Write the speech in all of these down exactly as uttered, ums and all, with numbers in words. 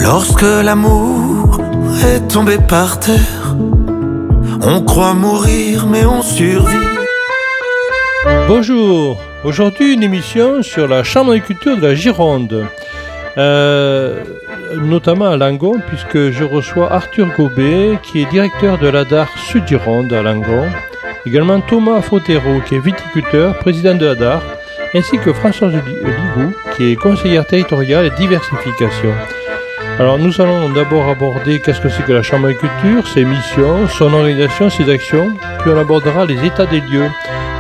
Lorsque l'amour est tombé par terre, on croit mourir mais on survit. Bonjour, aujourd'hui une émission sur la Chambre d'agriculture de la Gironde, euh, notamment à Langon, puisque je reçois Arthur Gobet, qui est directeur de l'A D A R Sud-Gironde à Langon, également Thomas Fotero, qui est viticulteur, président de l'A D A R, ainsi que Françoise Ligou, qui est conseillère territoriale et diversification. Alors nous allons d'abord aborder qu'est-ce que c'est que la Chambre d'agriculture, ses missions, son organisation, ses actions, puis on abordera les états des lieux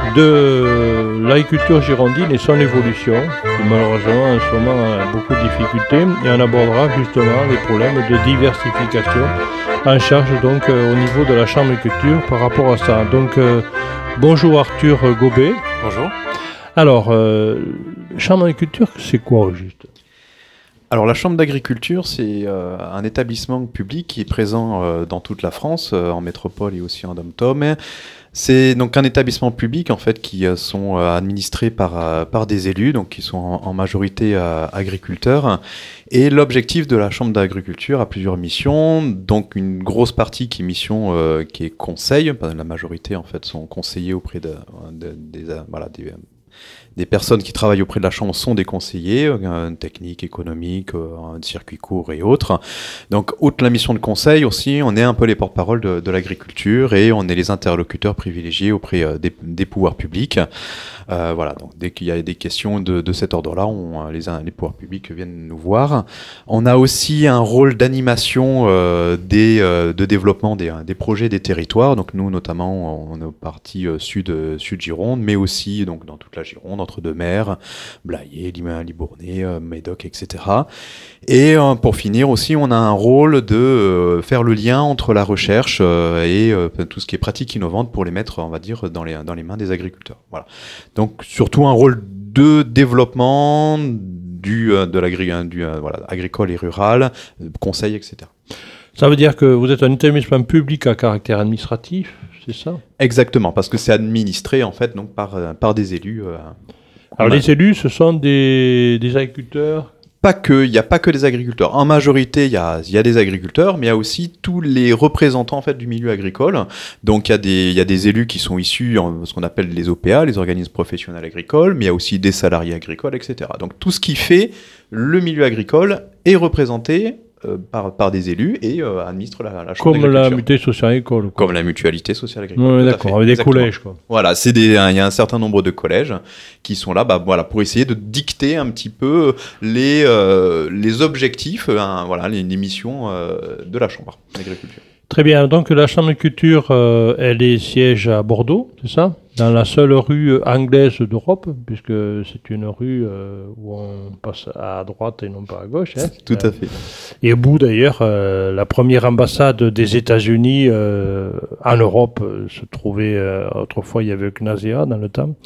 de l'agriculture girondine et son évolution, qui malheureusement en ce moment a beaucoup de difficultés, et on abordera justement les problèmes de diversification en charge donc euh, au niveau de la Chambre d'agriculture par rapport à ça. Donc euh, bonjour Arthur Gobet. Bonjour. Alors, euh, Chambre d'agriculture, c'est quoi au juste ? Alors la Chambre d'agriculture, c'est euh, un établissement public qui est présent euh, dans toute la France, euh, en métropole et aussi en dom-tom. C'est donc un établissement public en fait qui euh, sont euh, administrés par, euh, par des élus, donc qui sont en, en majorité euh, agriculteurs. Et l'objectif de la Chambre d'agriculture a plusieurs missions, donc une grosse partie qui est mission euh, qui est conseil. La majorité en fait sont conseillers auprès de, de, des euh, voilà des Des personnes qui travaillent auprès de la Chambre sont des conseillers, euh, techniques, économiques, euh, circuits courts et autres. Donc, outre la mission de conseil aussi, on est un peu les porte-parole de, de l'agriculture et on est les interlocuteurs privilégiés auprès euh, des, des pouvoirs publics. Euh, voilà, donc dès qu'il y a des questions de, de cet ordre-là, on, les, les pouvoirs publics viennent nous voir. On a aussi un rôle d'animation euh, des, euh, de développement des, des projets des territoires. Donc nous, notamment, on est partie euh, sud, sud Gironde, mais aussi donc dans toute la Gironde, entre-deux-mers, Blayais, Libournais, euh, Médoc, et cetera. Et euh, pour finir aussi, on a un rôle de euh, faire le lien entre la recherche euh, et euh, tout ce qui est pratique innovante pour les mettre, on va dire, dans les, dans les mains des agriculteurs. Voilà. Donc surtout un rôle de développement du, euh, de l'agri- du euh, voilà, agricole et rural, euh, conseil, et cetera. Ça veut dire que vous êtes un établissement public à caractère administratif, c'est ça ? Exactement, parce que c'est administré en fait donc par, euh, par des élus. Euh, Alors les élus, ce sont des, des agriculteurs ? Pas que, il n'y a pas que des agriculteurs. En majorité, il y a, y a des agriculteurs, mais il y a aussi tous les représentants en fait, du milieu agricole. Donc il y a des, y a des élus qui sont issus en ce qu'on appelle les O P A, les organismes professionnels agricoles, mais il y a aussi des salariés agricoles, et cetera. Donc tout ce qui fait le milieu agricole est représenté euh, par, par des élus et euh, administre la, la Chambre Comme d'agriculture. la mutualité sociale agricole. Quoi. Comme la mutualité sociale agricole. Oui, d'accord, avec des Exactement. collèges. Quoi. Voilà, c'est des, il y a un certain nombre de collèges qui sont là bah, voilà, pour essayer de dicter un petit peu les, euh, les objectifs, hein, voilà, les, les missions euh, de la Chambre d'agriculture. Très bien, donc la Chambre d'agriculture, euh, elle est siège à Bordeaux, c'est ça ? Dans la seule rue anglaise d'Europe, puisque c'est une rue euh, où on passe à droite et non pas à gauche. Hein. Tout à fait. Et au bout d'ailleurs, euh, la première ambassade des États-Unis euh, en Europe euh, se trouvait, euh, autrefois il y avait Knazia dans le temps,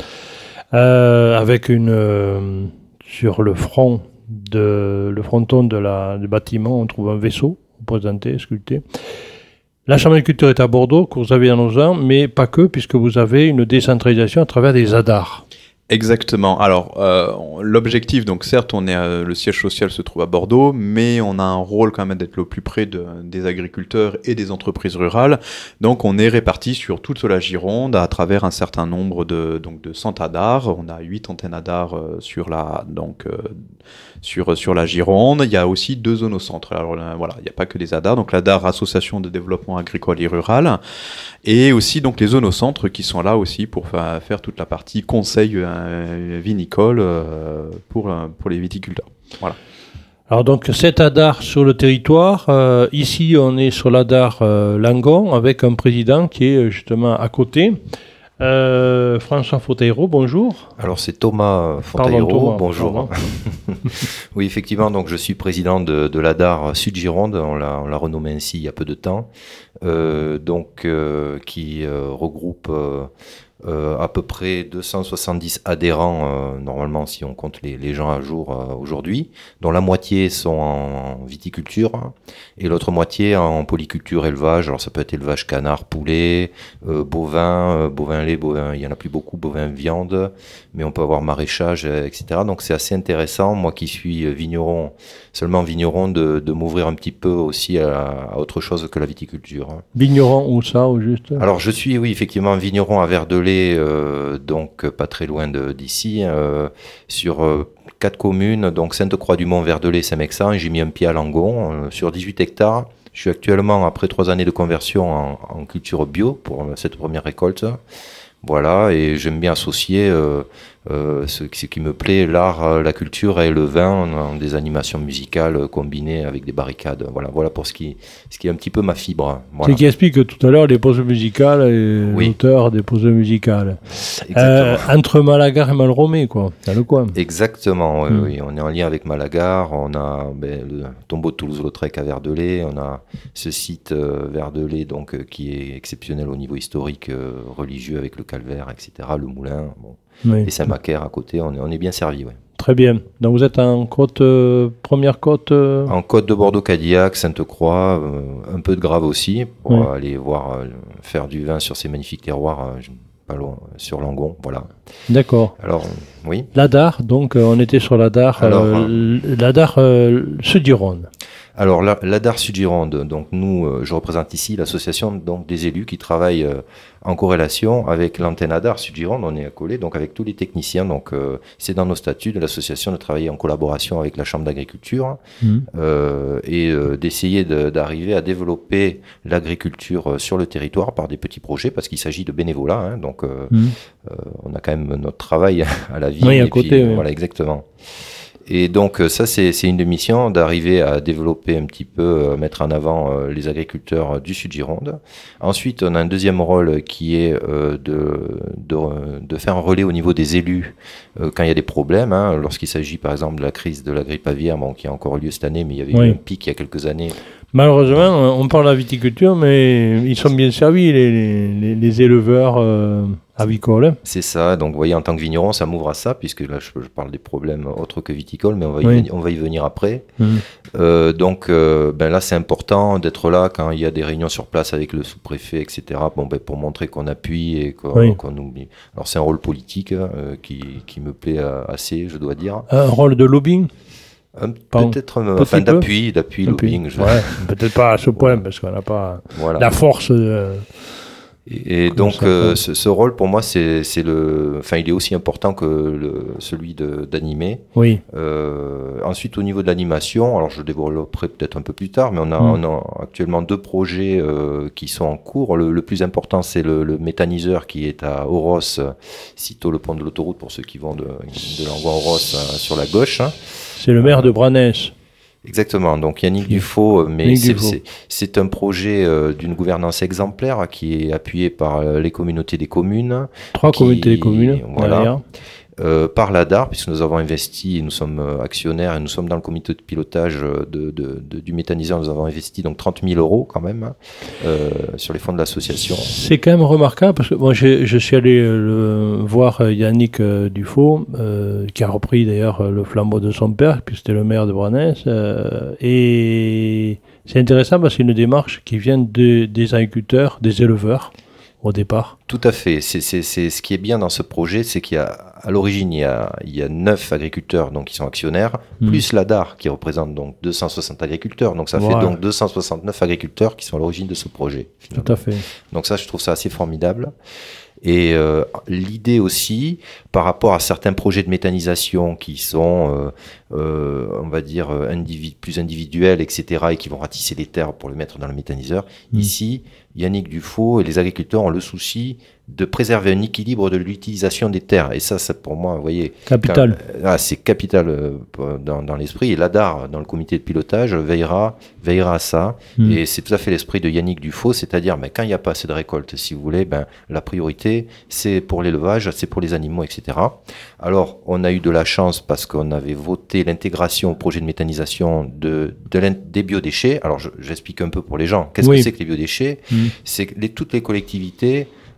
euh, avec une, euh, sur le front, de, le fronton de la, du bâtiment, on trouve un vaisseau représenté, sculpté. La Chambre d'agriculture est à Bordeaux, que vous avez dans nos ans, mais pas que, puisque vous avez une décentralisation à travers des A D A R. Exactement. Alors, euh, l'objectif, donc certes, on est à, le siège social se trouve à Bordeaux, mais on a un rôle quand même d'être le plus près de, des agriculteurs et des entreprises rurales. Donc, on est répartis sur toute la Gironde à travers un certain nombre de, donc, de centres A D A R. On a huit antennes A D A R euh, sur la, donc, euh, sur, sur la Gironde. Il y a aussi deux zones au centre. Alors, là, voilà, il n'y a pas que des A D A R. Donc, l'A D A R, Association de développement agricole et rural. Et aussi donc les zones au centre qui sont là aussi pour fa- faire toute la partie conseil euh, vinicole euh, pour, euh, pour les viticulteurs. Voilà. Alors donc cet A D A R sur le territoire, euh, ici on est sur l'A D A R euh, Langon avec un président qui est justement à côté. Euh, François Fotero, bonjour. Alors c'est Thomas Fotero, Thomas, bonjour. Oui, effectivement, donc je suis président de, de l'A D A R Sud-Gironde, on l'a, on l'a renommé ainsi il y a peu de temps, euh, donc euh, qui euh, regroupe euh, euh, à peu près deux cent soixante-dix adhérents, euh, normalement, si on compte les, les gens à jour euh, aujourd'hui, dont la moitié sont en viticulture hein, et l'autre moitié en polyculture, élevage. Alors ça peut être élevage canard, poulet, euh, bovin, euh, bovin lait, bovin, il y en a plus beaucoup, bovin viande, mais on peut avoir maraîchage, et cetera. Donc c'est assez intéressant, moi qui suis vigneron, seulement vigneron, de, de m'ouvrir un petit peu aussi à, à autre chose que la viticulture. Vigneron, où ça, au juste? Alors je suis, oui, effectivement, vigneron à Verdelais, euh, donc pas très loin de, d'ici, euh, sur euh, quatre communes, donc Sainte-Croix-du-Mont, Verdelais, Saint-Mexan. J'ai mis un pied à Langon, euh, sur dix-huit hectares. Je suis actuellement, après trois années de conversion, en, en culture bio pour cette première récolte. Voilà, et j'aime bien associer euh, euh, ce, ce qui me plaît, l'art, la culture et le vin dans des animations musicales combinées avec des barricades. Voilà, voilà pour ce qui, ce qui est un petit peu ma fibre. Voilà. C'est qui explique tout à l'heure les pauses musicales et oui. l'auteur des pauses musicales. Euh, entre Malagar et Malromé, quoi, dans le coin. Exactement, oui, mm. oui. On est en lien avec Malagar, on a ben, le tombeau de Toulouse-Lautrec à Verdelais, on a ce site euh, Verdelais donc, euh, qui est exceptionnel au niveau historique, euh, religieux avec le calvaire, et cetera, le moulin, bon. Oui. Et Saint-Macaire à côté, on est, on est bien servi. Ouais. Très bien. Donc vous êtes en côte, euh, première côte euh... En côte de Bordeaux-Cadillac, Sainte-Croix, euh, un peu de Grave aussi, pour oui. aller voir, euh, faire du vin sur ces magnifiques terroirs, euh, pas loin, sur Langon, voilà. D'accord. Alors, oui. L'Adar, donc euh, on était sur l'Adar, Alors, euh, euh, l'Adar euh, Sud-Gironde. Alors l'Adar Sud-Gironde, donc nous, euh, je représente ici l'association donc des élus qui travaillent euh, en corrélation avec l'antenne Adar Sud-Gironde. On est accolé donc avec tous les techniciens. Donc euh, c'est dans nos statuts de l'association de travailler en collaboration avec la Chambre d'agriculture mmh. euh, et euh, d'essayer de, d'arriver à développer l'agriculture sur le territoire par des petits projets parce qu'il s'agit de bénévolat. Hein, donc euh, mmh. euh, on a quand même notre travail à la vie. Oui, à et côté. Puis, oui. Voilà, exactement. Et donc ça, c'est, c'est une des missions, d'arriver à développer un petit peu, euh, mettre en avant euh, les agriculteurs du Sud-Gironde. Ensuite, on a un deuxième rôle qui est euh, de, de, de faire un relais au niveau des élus euh, quand il y a des problèmes. Hein, lorsqu'il s'agit par exemple de la crise de la grippe aviaire, bon, qui a encore eu lieu cette année, mais il y avait oui. eu un pic il y a quelques années. Malheureusement, on parle de la viticulture, mais ils sont bien servis, les, les, les éleveurs euh, avicoles. C'est ça, donc vous voyez, en tant que vigneron, ça m'ouvre à ça, puisque là, je, je parle des problèmes autres que viticoles, mais on va y, oui. venir, on va y venir après. Mmh. Euh, donc euh, ben là, c'est important d'être là quand il y a des réunions sur place avec le sous-préfet, et cetera, bon, ben, pour montrer qu'on appuie et qu'on, oui. qu'on oublie. Alors, c'est un rôle politique euh, qui, qui me plaît assez, je dois dire. Un rôle de lobbying Un, peut-être euh, enfin, d'appui, d'appui, lobbying. Je... Ouais, peut-être pas à ce point, voilà. Parce qu'on n'a pas voilà. la force. De... Et, et donc, euh, ce, ce rôle, pour moi, c'est, c'est le, enfin, il est aussi important que le, celui de, d'animer. Oui. Euh, ensuite, au niveau de l'animation, alors je développerai peut-être un peu plus tard, mais on a, mm. on a actuellement deux projets euh, qui sont en cours. Le, le plus important, c'est le, le méthaniseur qui est à Oros, sitôt le pont de l'autoroute pour ceux qui vont de, de Langon à Oros euh, sur la gauche. Hein. C'est le maire euh, de Branès. Exactement, donc Yannick oui. Dufault, mais Yannick c'est, Dufault. c'est, c'est un projet euh, d'une gouvernance exemplaire qui est appuyé par euh, les communautés des communes. Trois qui, communautés des communes, voilà. Euh, par l'Adar, puisque nous avons investi, nous sommes euh, actionnaires et nous sommes dans le comité de pilotage de, de, de, du méthaniseur, nous avons investi donc trente mille euros quand même euh, sur les fonds de l'association. C'est quand même remarquable parce que moi je, je suis allé euh, voir Yannick euh, Dufault, euh, qui a repris d'ailleurs le flambeau de son père, puis c'était le maire de Branès, euh, et c'est intéressant parce que c'est une démarche qui vient de, des agriculteurs, des éleveurs au départ. Tout à fait. C'est, c'est, c'est ce qui est bien dans ce projet, c'est qu'il y a, à l'origine, il y a, il y a neuf agriculteurs donc qui sont actionnaires, mmh. plus l'Adar qui représente donc deux cent soixante agriculteurs. Donc ça voilà. fait donc deux cent soixante-neuf agriculteurs qui sont à l'origine de ce projet. Finalement. Tout à fait. Donc ça, je trouve ça assez formidable. Et euh, l'idée aussi, par rapport à certains projets de méthanisation qui sont, euh, euh, on va dire, individu- plus individuels, et cetera, et qui vont ratisser les terres pour les mettre dans le méthaniseur, mmh. ici, Yannick Dufault et les agriculteurs ont le souci de préserver un équilibre de l'utilisation des terres. Et ça, ça pour moi, vous voyez... Capital. Quand, ah, c'est capital euh, dans, dans l'esprit. Et l'Adar, dans le comité de pilotage, veillera, veillera à ça. Mmh. Et c'est tout à fait l'esprit de Yannick Dufault, c'est-à-dire, ben, quand il n'y a pas assez de récolte, si vous voulez, ben, la priorité, c'est pour l'élevage, c'est pour les animaux, et cetera. Alors, on a eu de la chance parce qu'on avait voté l'intégration au projet de méthanisation de, de des biodéchets. Alors, je, j'explique un peu pour les gens. Qu'est-ce oui. que c'est que les biodéchets ? mmh. C'est que les, toutes les collectivités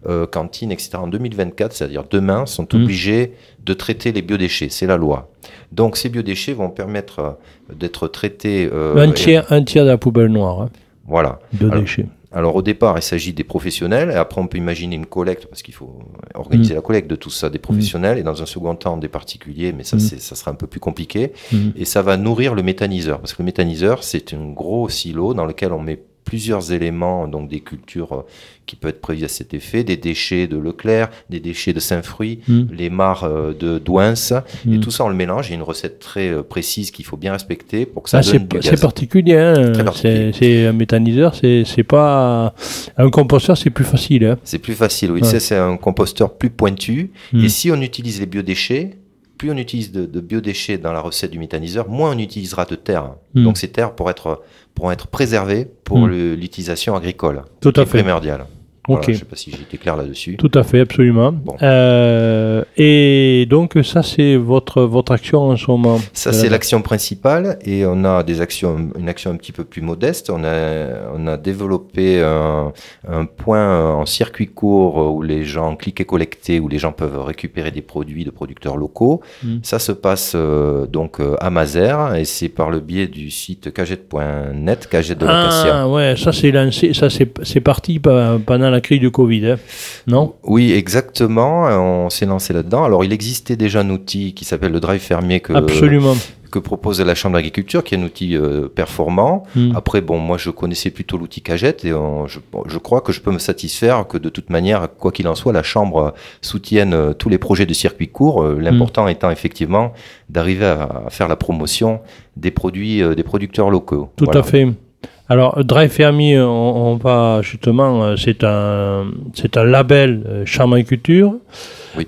euh, cantines, et cetera, en deux mille vingt-quatre, c'est-à-dire demain, sont obligés mmh. de traiter les biodéchets. C'est la loi. Donc ces biodéchets vont permettre euh, d'être traités... Euh, un, tiers, et... un tiers de la poubelle noire. Hein. Voilà. Biodéchets. Alors, alors au départ, il s'agit des professionnels, et après on peut imaginer une collecte, parce qu'il faut organiser mmh. la collecte de tout ça, des professionnels, mmh. et dans un second temps des particuliers, mais ça, mmh. c'est, ça sera un peu plus compliqué, mmh. et ça va nourrir le méthaniseur, parce que le méthaniseur, c'est un gros silo dans lequel on met plusieurs éléments, donc des cultures qui peuvent être prévues à cet effet, des déchets de Leclerc, des déchets de Saint-Fruit, mmh. les mares de Douins, mmh. et tout ça on le mélange. Il y a une recette très précise qu'il faut bien respecter pour que ça ah, donne c'est, du gaz. C'est particulier, hein. Très particulier. C'est, c'est un méthaniseur, c'est, c'est pas un composteur, c'est plus facile. Hein. C'est plus facile, oui. Ouais. C'est, c'est un composteur plus pointu. Mmh. Et si on utilise les biodéchets, plus on utilise de, de biodéchets dans la recette du méthaniseur, moins on utilisera de terre. Mmh. Donc ces terres pourront être, pourront être préservées pour mmh. le, l'utilisation agricole. Tout à fait. Primordial. Voilà, okay. Je ne sais pas si j'ai été clair là-dessus. Tout à fait, absolument. Bon. Euh, et donc ça, c'est votre, votre action en ce moment. Ça, c'est l'action principale. Et on a des actions, une action un petit peu plus modeste. On a, on a développé un, un point en circuit court où les gens cliquent et collecter, où les gens peuvent récupérer des produits de producteurs locaux. Mm. Ça se passe euh, donc à Mazères, et c'est par le biais du site cagette point net, Cagette de l'Acacia. Ah ouais, ça c'est lancé, ça c'est, c'est parti pendant la crise du Covid, hein, non ? Oui, exactement. On s'est lancé là-dedans. Alors, il existait déjà un outil qui s'appelle le Drive Fermier que, Absolument. que propose la Chambre d'agriculture, qui est un outil euh, performant. Mm. Après, bon, moi, je connaissais plutôt l'outil Cagette, et on, je, je crois que je peux me satisfaire que de toute manière, quoi qu'il en soit, la Chambre soutienne euh, tous les projets de circuit court. Euh, l'important mm. étant effectivement d'arriver à, à faire la promotion des produits, euh, des producteurs locaux. Tout voilà. à fait. Alors, Drive Fermier, on, on va justement, c'est un, c'est un label euh, Chambre d'agriculture. Oui.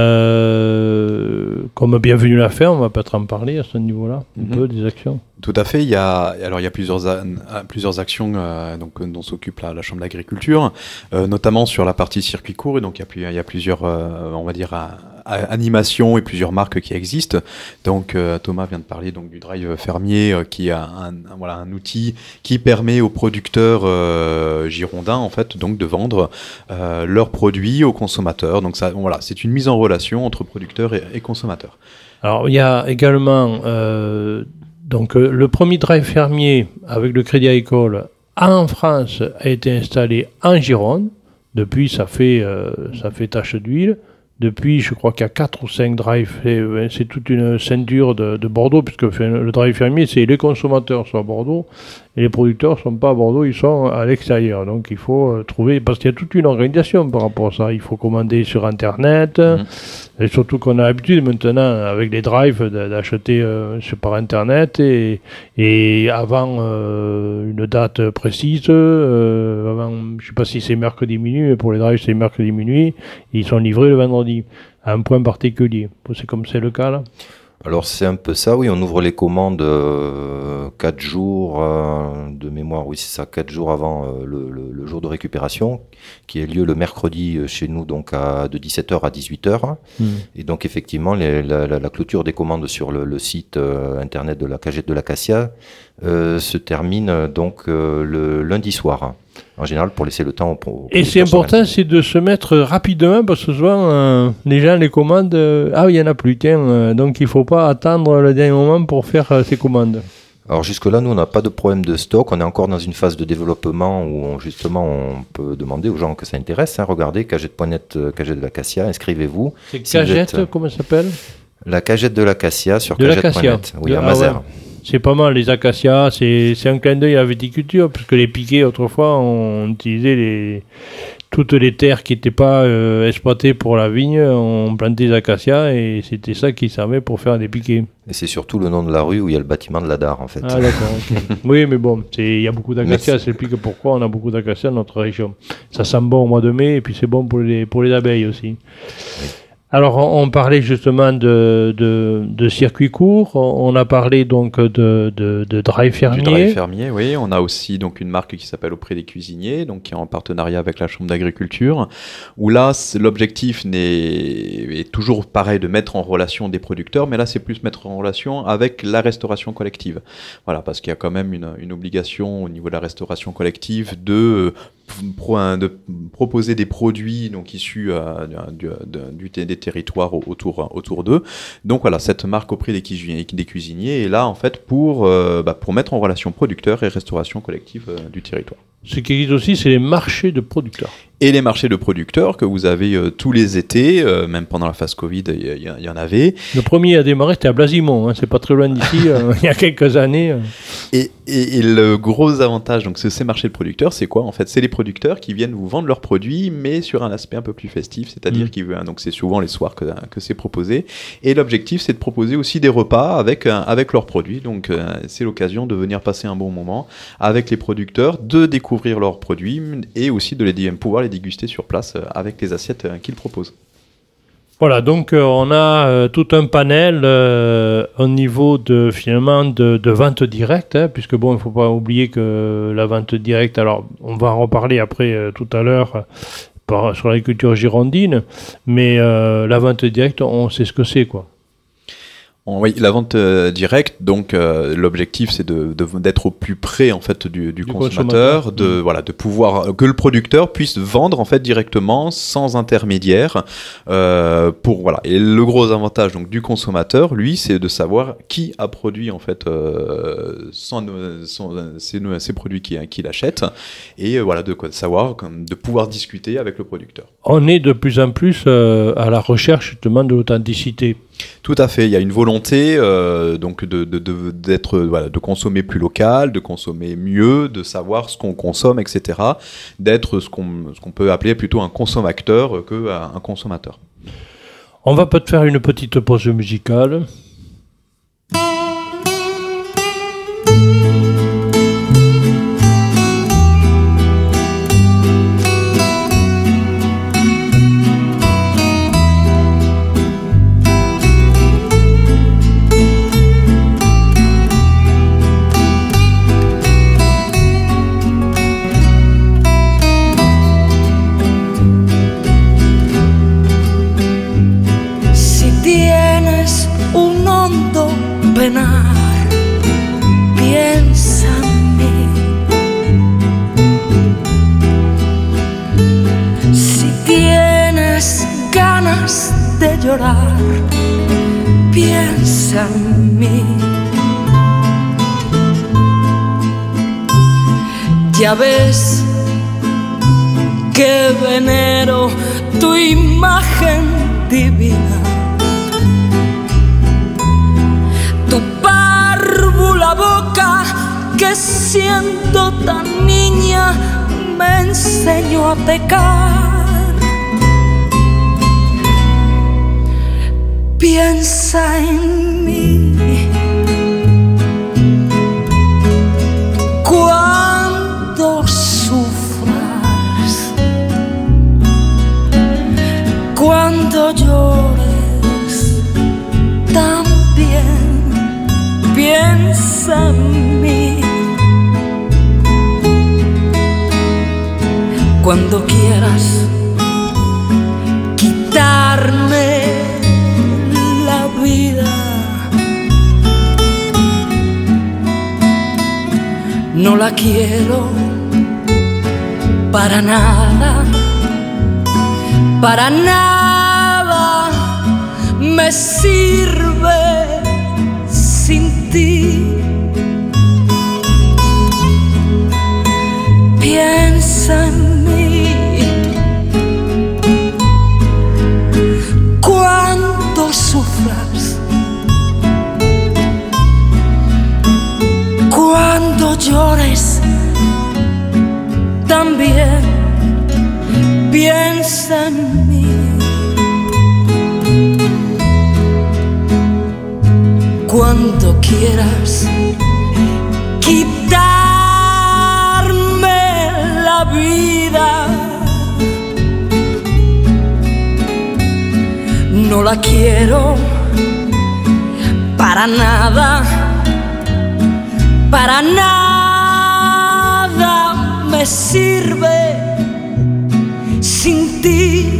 Euh, comme Bienvenue la ferme, on va peut-être en parler à ce niveau-là, un mm-hmm. peu des actions. Tout à fait. Il y a, alors il y a plusieurs, a, plusieurs actions euh, donc, dont s'occupe la, la Chambre d'agriculture, euh, notamment sur la partie circuit court. Et donc il y a, il y a plusieurs, euh, on va dire, à, à animations et plusieurs marques qui existent. Donc euh, Thomas vient de parler donc du Drive Fermier, euh, qui est un, un, voilà, un outil qui permet aux producteurs euh, girondins en fait donc de vendre euh, leurs produits aux consommateurs. Donc ça, voilà, c'est une mise en relation entre producteurs et, et consommateurs. Alors il y a également euh, donc euh, le premier Drive Fermier avec le Crédit Agricole en France a été installé en Gironde. Depuis, ça fait euh, ça fait tache d'huile. Depuis, je crois qu'il y a quatre ou cinq drives, c'est, c'est toute une ceinture de, de Bordeaux, puisque le Drive Fermier, c'est les consommateurs sont à Bordeaux, et les producteurs ne sont pas à Bordeaux, ils sont à l'extérieur. Donc il faut trouver, parce qu'il y a toute une organisation par rapport à ça. Il faut commander sur Internet, mmh. et surtout qu'on a l'habitude maintenant, avec les drives, d'acheter euh, par Internet, et, et avant euh, une date précise, euh, avant, je ne sais pas si c'est mercredi minuit, mais pour les drives, c'est mercredi minuit, ils sont livrés le vendredi. À un point particulier. C'est comme c'est le cas là ? Alors c'est un peu ça, oui, on ouvre les commandes euh, quatre jours euh, de mémoire, oui c'est ça, quatre jours avant euh, le, le, le jour de récupération, qui a lieu le mercredi euh, chez nous, donc à, de dix-sept heures à dix-huit heures. Mmh. Et donc effectivement, les, la, la, la clôture des commandes sur le, le site euh, internet de la Cagette de l'Acacia euh, se termine donc euh, le lundi soir. En général, pour laisser le temps pour. Et c'est important, c'est de se mettre rapidement, parce que souvent, euh, les gens les commandent. Euh, ah, il n'y en a plus, tiens. Euh, donc, il ne faut pas attendre le dernier moment pour faire euh, ces commandes. Alors, jusque-là, nous, on n'a pas de problème de stock. On est encore dans une phase de développement où, on, justement, on peut demander aux gens que ça intéresse. Hein. Regardez, cagette point net, Cagette de l'Acacia, inscrivez-vous. C'est si Cagette, êtes, comment ça s'appelle ? La Cagette de l'Acacia sur Cagette point net. Oui, de, à Mazères. Ah ouais. C'est pas mal, les acacias, c'est, c'est un clin d'œil à la viticulture, puisque les piquets, autrefois, on utilisait les, toutes les terres qui n'étaient pas euh, exploitées pour la vigne, on plantait des acacias, et c'était ça qui servait pour faire des piquets. Et c'est surtout le nom de la rue où il y a le bâtiment de l'A D A R, en fait. Ah d'accord, okay. Oui, mais bon, il y a beaucoup d'acacias, ça explique pourquoi on a beaucoup d'acacias dans notre région. Ça sent bon au mois de mai, et puis c'est bon pour les, pour les abeilles aussi. Oui. Alors, on, on parlait justement de, de, de circuit court, on a parlé donc de, de, de Drive Fermier. Du Drive Fermier, oui. On a aussi donc une marque qui s'appelle Auprès des cuisiniers, donc qui est en partenariat avec la Chambre d'agriculture, où là, l'objectif n'est, est toujours pareil de mettre en relation des producteurs, mais là, c'est plus mettre en relation avec la restauration collective. Voilà, parce qu'il y a quand même une, une obligation au niveau de la restauration collective de pro, de proposer des produits donc issus euh, du, du, du, des territoires autour, autour d'eux. Donc voilà, cette marque auprès des, cuisiniers, des cuisiniers est là en fait pour, euh, bah, pour mettre en relation producteurs et restauration collective euh, du territoire. Ce qui existe aussi, c'est les marchés de producteurs. Et les marchés de producteurs que vous avez euh, tous les étés, euh, même pendant la phase Covid, il y, y, y en avait. Le premier à démarrer, c'était à Blasimont, hein, c'est pas très loin d'ici, euh, il y a quelques années. Euh. Et, et, et le gros avantage, donc, de ces marchés de producteurs, c'est quoi? En fait, c'est les producteurs qui viennent vous vendre leurs produits, mais sur un aspect un peu plus festif, c'est-à-dire mmh. qu'ils veulent, donc c'est souvent les soirs que, que c'est proposé. Et l'objectif, c'est de proposer aussi des repas avec, avec leurs produits. Donc, euh, c'est l'occasion de venir passer un bon moment avec les producteurs, de découvrir leurs produits et aussi de les pouvoir les déguster sur place avec les assiettes qu'ils proposent. Voilà, donc euh, on a euh, tout un panel euh, au niveau de finalement de, de vente directe, hein, puisque bon, il ne faut pas oublier que la vente directe, alors on va en reparler après euh, tout à l'heure par, sur l'agriculture girondine, mais euh, la vente directe, on sait ce que c'est, quoi. Oui, la vente euh, directe, donc euh, l'objectif c'est de, de, d'être au plus près en fait du, du, du consommateur, consommateur. De, mmh. voilà, de pouvoir que le producteur puisse vendre en fait directement sans intermédiaire. Euh, pour voilà, et le gros avantage donc du consommateur, lui, c'est de savoir qui a produit en fait euh, son, son, ses, ses produits qu'il, qu'il achète et euh, voilà de quoi de savoir, de pouvoir discuter avec le producteur. On est de plus en plus euh, à la recherche justement de l'authenticité. Tout à fait, il y a une volonté euh, donc de, de, de, d'être, voilà, de consommer plus local, de consommer mieux, de savoir ce qu'on consomme, et cetera. D'être ce qu'on, ce qu'on peut appeler plutôt un consommateur qu'un consommateur. On va peut-être faire une petite pause musicale. Piensa en mí. Si tienes ganas de llorar, piensa en mí. Ya ves que venero tu imagen divina. La boca que siendo tan niña me enseñó a pecar. Piensa en mí cuando sufras, cuando llores también. Piensa en mí cuando quieras quitarme la vida. No la quiero para nada, para nada me sirve sin ti. Piensa en mí cuando sufras, cuando llores también. Piensa en mí cuando quieras quitarme la vida. No la quiero para nada, para nada me sirve sin ti.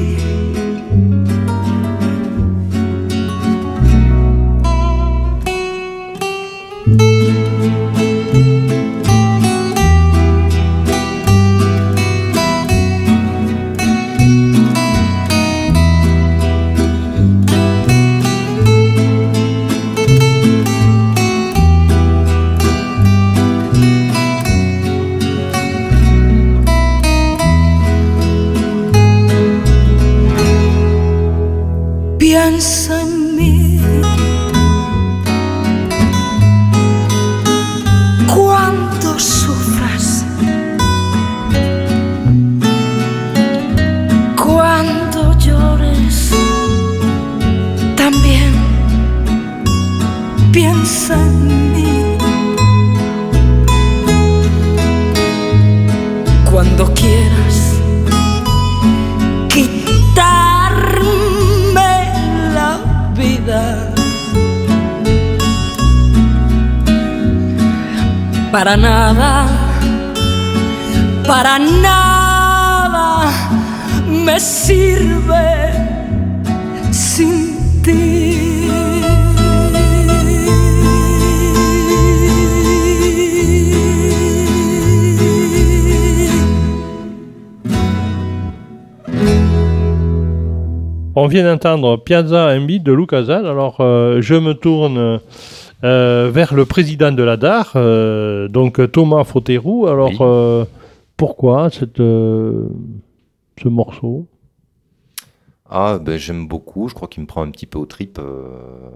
para nada, para nada me sirve sin ti. On vient d'entendre Piazza Embi de Lucasal. Alors, euh, je me tourne euh, vers le président de la D A R, euh, donc Thomas Fauterou. Alors, Oui. euh, pourquoi cette, euh, ce morceau? Ah, ben j'aime beaucoup. Je crois qu'il me prend un petit peu aux tripes. euh,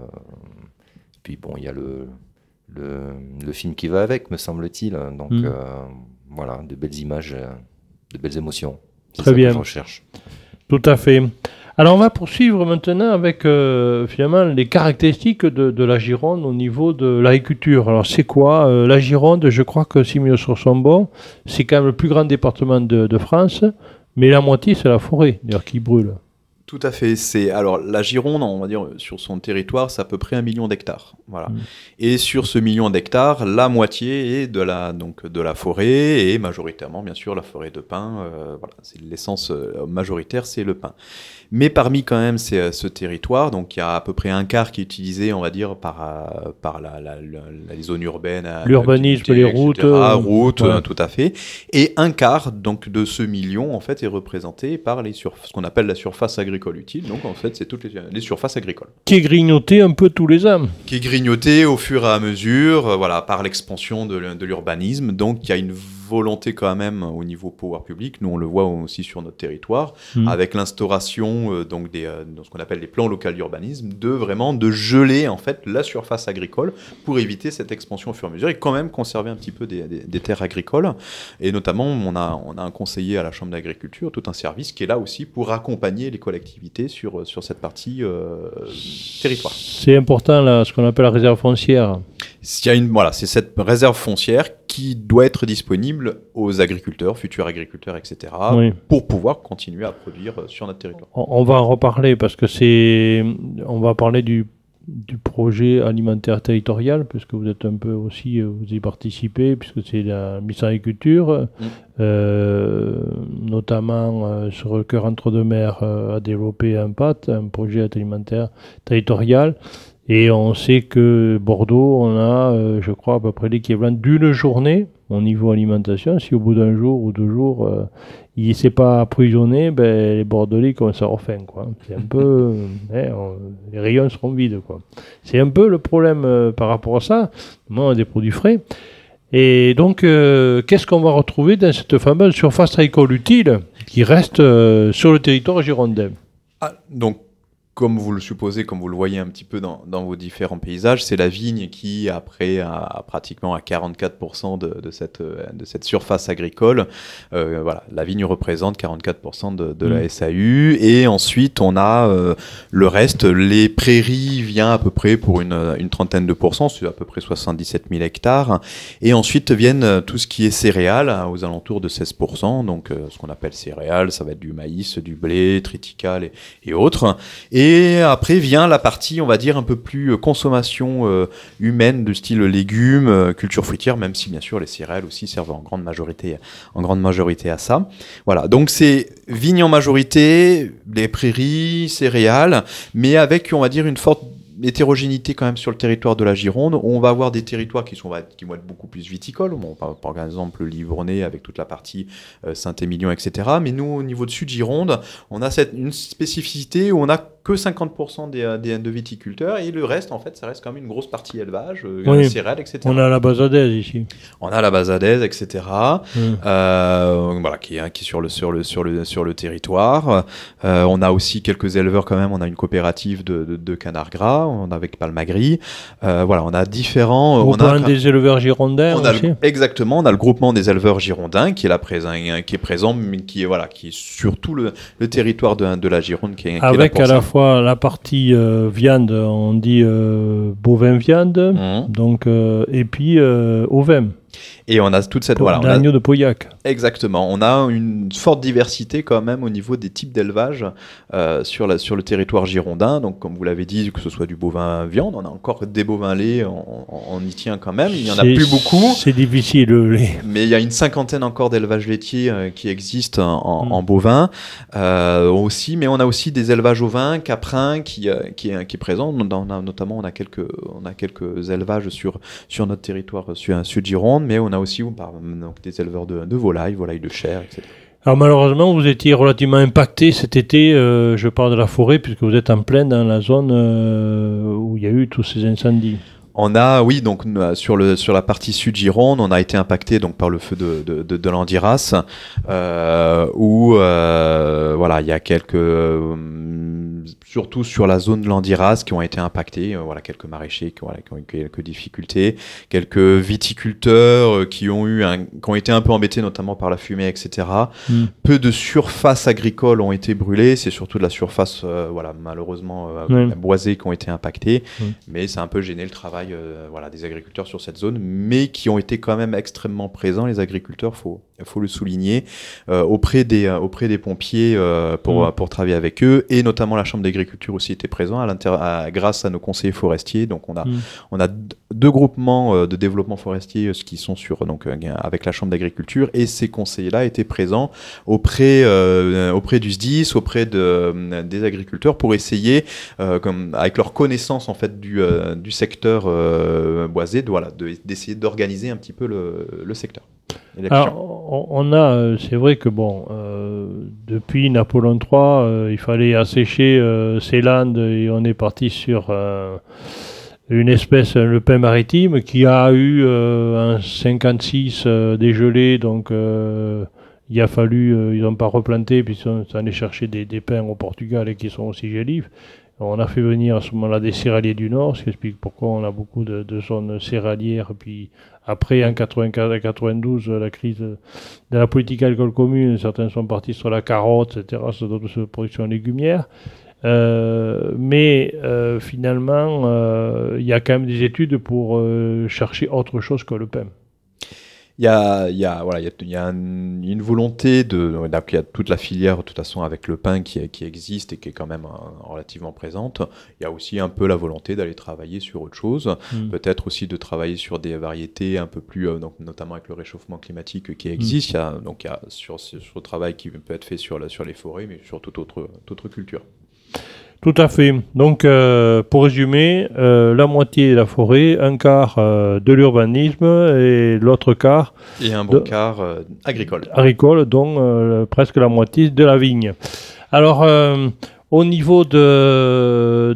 Puis bon, il y a le, le, le film qui va avec, me semble-t-il. Donc Mm. euh, voilà, de belles images, euh, de belles émotions. C'est Très ça bien. que je recherche. Tout à fait. Alors, on va poursuivre maintenant avec euh, finalement les caractéristiques de, de la Gironde au niveau de l'agriculture. Alors, c'est quoi euh, la Gironde? Je crois que si mes sources sont bons, c'est quand même le plus grand département de, de France, mais la moitié, c'est la forêt, d'ailleurs, qui brûle. Tout à fait. C'est alors la Gironde, on va dire sur son territoire, c'est à peu près un million d'hectares. Voilà. Mm. Et sur ce million d'hectares, la moitié est de la donc de la forêt et majoritairement, bien sûr, la forêt de pin. Euh, voilà, c'est l'essence euh, majoritaire, c'est le pin. Mais parmi quand même ces, ce territoire, donc il y a à peu près un quart qui est utilisé, on va dire, par euh, par la, la, la- les zones urbaines, à L'urbanisme, activités, les et cetera, routes, euh, routes, ouais. euh, tout à fait. Et un quart donc de ce million en fait est représenté par les sur ce qu'on appelle la surface agricole utile. Donc en fait, c'est toutes les, les surfaces agricoles Qui est grignoté un peu tous les ans. qui est grignoté au fur et à mesure, euh, voilà, par l'expansion de, l- de l'urbanisme. Donc il y a une volonté quand même au niveau pouvoir public. Nous on le voit aussi sur notre territoire, Mm. avec l'instauration euh, donc des euh, de ce qu'on appelle les plans locaux d'urbanisme, de vraiment de geler en fait la surface agricole pour éviter cette expansion au fur et à mesure et quand même conserver un petit peu des, des- des terres agricoles. Et notamment on a on a un conseiller à la chambre d'agriculture, tout un service qui est là aussi pour accompagner les collectivités sur sur cette partie euh, territoire. C'est important, là, ce qu'on appelle la réserve foncière. S'il y a une, voilà, c'est cette réserve foncière qui doit être disponible aux agriculteurs, futurs agriculteurs, et cetera, Oui. pour pouvoir continuer à produire euh, sur notre territoire. On on va en reparler parce que c'est. On va parler du, du projet alimentaire territorial, puisque vous êtes un peu aussi. euh, Vous y participez, puisque c'est la ministère de l'Agriculture, Mm. euh, notamment euh, sur le cœur entre-deux-mers euh, a développé un P A T, un projet alimentaire territorial. Et on sait que Bordeaux, on a, euh, je crois, à peu près l'équivalent d'une journée au niveau alimentation. Si au bout d'un jour ou deux jours, euh, il ne s'est pas approvisionné, ben, les Bordelais commencent à avoir faim, quoi. C'est un peu... euh, hein, on- les rayons seront vides, quoi. C'est un peu le problème euh, par rapport à ça. Moi, on a des produits frais. Et donc, euh, qu'est-ce qu'on va retrouver dans cette fameuse surface agricole utile qui reste euh, sur le territoire girondin? Ah, donc, comme vous le supposez, comme vous le voyez un petit peu dans, dans vos différents paysages, c'est la vigne qui, après, a, a pratiquement à quarante-quatre pour cent de, de, cette, euh, de cette surface agricole. Euh, voilà, la vigne représente quarante-quatre pour cent de, de la Mm. S A U. Et ensuite, on a euh, le reste. Les prairies vient à peu près pour une, une trentaine de pourcents, c'est à peu près soixante-dix-sept mille hectares. Et ensuite viennent euh, tout ce qui est céréales, hein, aux alentours de seize pour cent. Donc, euh, ce qu'on appelle céréales, ça va être du maïs, du blé, triticale et, et autres. Et Et après vient la partie, on va dire, un peu plus euh, consommation euh, humaine, de style légumes, euh, culture fruitière, même si bien sûr les céréales aussi servent en grande majorité, en grande majorité à ça. Voilà, donc c'est vignes en majorité, les prairies, céréales, mais avec, on va dire, une forte hétérogénéité quand même sur le territoire de la Gironde, où on va avoir des territoires qui, sont, qui vont être beaucoup plus viticoles, bon, par, par exemple le Livournais avec toute la partie euh, Saint-Émilion, et cetera. Mais nous, au niveau de Sud-Gironde, on a cette, une spécificité où on a que cinquante pour cent des, des, de viticulteurs, et le reste, en fait, ça reste quand même une grosse partie élevage, euh, Oui. céréales, et cetera. On a la Bazadaise ici. On a la Bazadaise, et cetera. Mm. Euh, voilà, qui est, qui est sur, le, sur, le, sur, le, sur le territoire. Euh, on a aussi quelques éleveurs quand même. On a une coopérative de, de, de canards gras, on a avec Palmagris. Euh, voilà, on a différents... On on a a des éleveurs girondins on a aussi. le, exactement, on a le groupement des éleveurs girondins qui est là présent, qui est présent, mais qui est voilà, qui est sur tout le, le territoire de, de la Gironde, qui est, qui est là Avec pour à ça. la fois la partie euh, viande, on dit euh, bovin viande, Mhm. donc euh, et puis euh, ovin. Et on a toute cette... Voilà, on a, l'agneau de Pauillac. Exactement. On a une forte diversité quand même au niveau des types d'élevage euh, sur, la, sur le territoire girondin. Donc, comme vous l'avez dit, que ce soit du bovin viande, on a encore des bovins laits, on, on y tient quand même. Il n'y en a C'est- plus beaucoup. C'est difficile, le lait. Mais il y a une cinquantaine encore d'élevages laitiers euh, qui existent en, Mm. en bovin euh, aussi, mais on a aussi des élevages ovins, caprins qui, euh, qui, est, qui est présent. On a, notamment, on a quelques, on a quelques élevages sur, sur notre territoire sur Sud-Gironde, mais on a aussi par, donc, des éleveurs de, de volailles, volailles de chair, et cetera. Alors malheureusement, vous étiez relativement impacté cet été, euh, je parle de la forêt, puisque vous êtes en plein dans la zone euh, où il y a eu tous ces incendies. On a, oui, donc euh, sur le sur la partie sud Gironde, on a été impacté donc par le feu de de, de, de l'Andiras, euh, où euh, voilà, il y a quelques euh, surtout sur la zone de l'Andiras qui ont été impactés, euh, voilà, quelques maraîchers qui, voilà, qui ont eu quelques difficultés, quelques viticulteurs euh, qui ont eu un, qui ont été un peu embêtés notamment par la fumée, et cetera. Mm. Peu de surfaces agricoles ont été brûlées, c'est surtout de la surface, euh, voilà, malheureusement euh, Ouais. boisée qui ont été impactées, Mm. mais ça a un peu gêné le travail. Euh, voilà, des agriculteurs sur cette zone, mais qui ont été quand même extrêmement présents, les agriculteurs, faut, faut le souligner, euh, auprès, des, euh, auprès des pompiers euh, pour, Mmh. euh, pour travailler avec eux, et notamment la Chambre d'agriculture aussi était présent, à l'inter- à, grâce à nos conseillers forestiers. Donc on a, Mmh. on a d- deux groupements euh, de développement forestier euh, qui sont sur, donc, euh, avec la Chambre d'agriculture, et ces conseillers-là étaient présents auprès, euh, auprès du S D I S, auprès de, euh, des agriculteurs, pour essayer, euh, comme, avec leur connaissance en fait, du, euh, du secteur euh, boisé, de, voilà, de, d'essayer d'organiser un petit peu le, le secteur. et l'action. Alors, on on a, euh, c'est vrai que bon, euh, depuis Napoléon trois, euh, il fallait assécher euh, ces landes et on est parti sur euh, une espèce, le pin maritime, qui a eu euh, en cinquante-six euh, des gelées, donc euh, il a fallu, euh, ils n'ont pas replanté, puis ils sont allés chercher des, des pins au Portugal et qui sont aussi gélifs. On a fait venir à ce moment-là des céréaliers du Nord, ce qui explique pourquoi on a beaucoup de, de zones céréalières. Puis après, en quatre-vingt-quatorze à quatre-vingt-douze, la crise de la politique agricole commune, certains sont partis sur la carotte, et cetera, sur d'autres sur la production légumière. Euh, mais euh, finalement, euh, il y a quand même des études pour euh, chercher autre chose que le pain. Il y a, il y a, voilà, il y a, il y a un- une volonté de, donc il y a toute la filière de toute façon avec le pain qui, qui existe et qui est quand même euh, relativement présente. Il y a aussi un peu la volonté d'aller travailler sur autre chose, Mm. peut-être aussi de travailler sur des variétés un peu plus, euh, donc notamment avec le réchauffement climatique qui existe. Il y a donc il y a sur sur le travail qui peut être fait sur la, sur les forêts, mais sur toute autre, toute autre culture. Tout à fait. Donc, euh, pour résumer, euh, la moitié de la forêt, un quart euh, de l'urbanisme et l'autre quart Et un bon De- quart euh, agricole. agricole, dont euh, presque la moitié de la vigne. Alors, euh, au niveau de,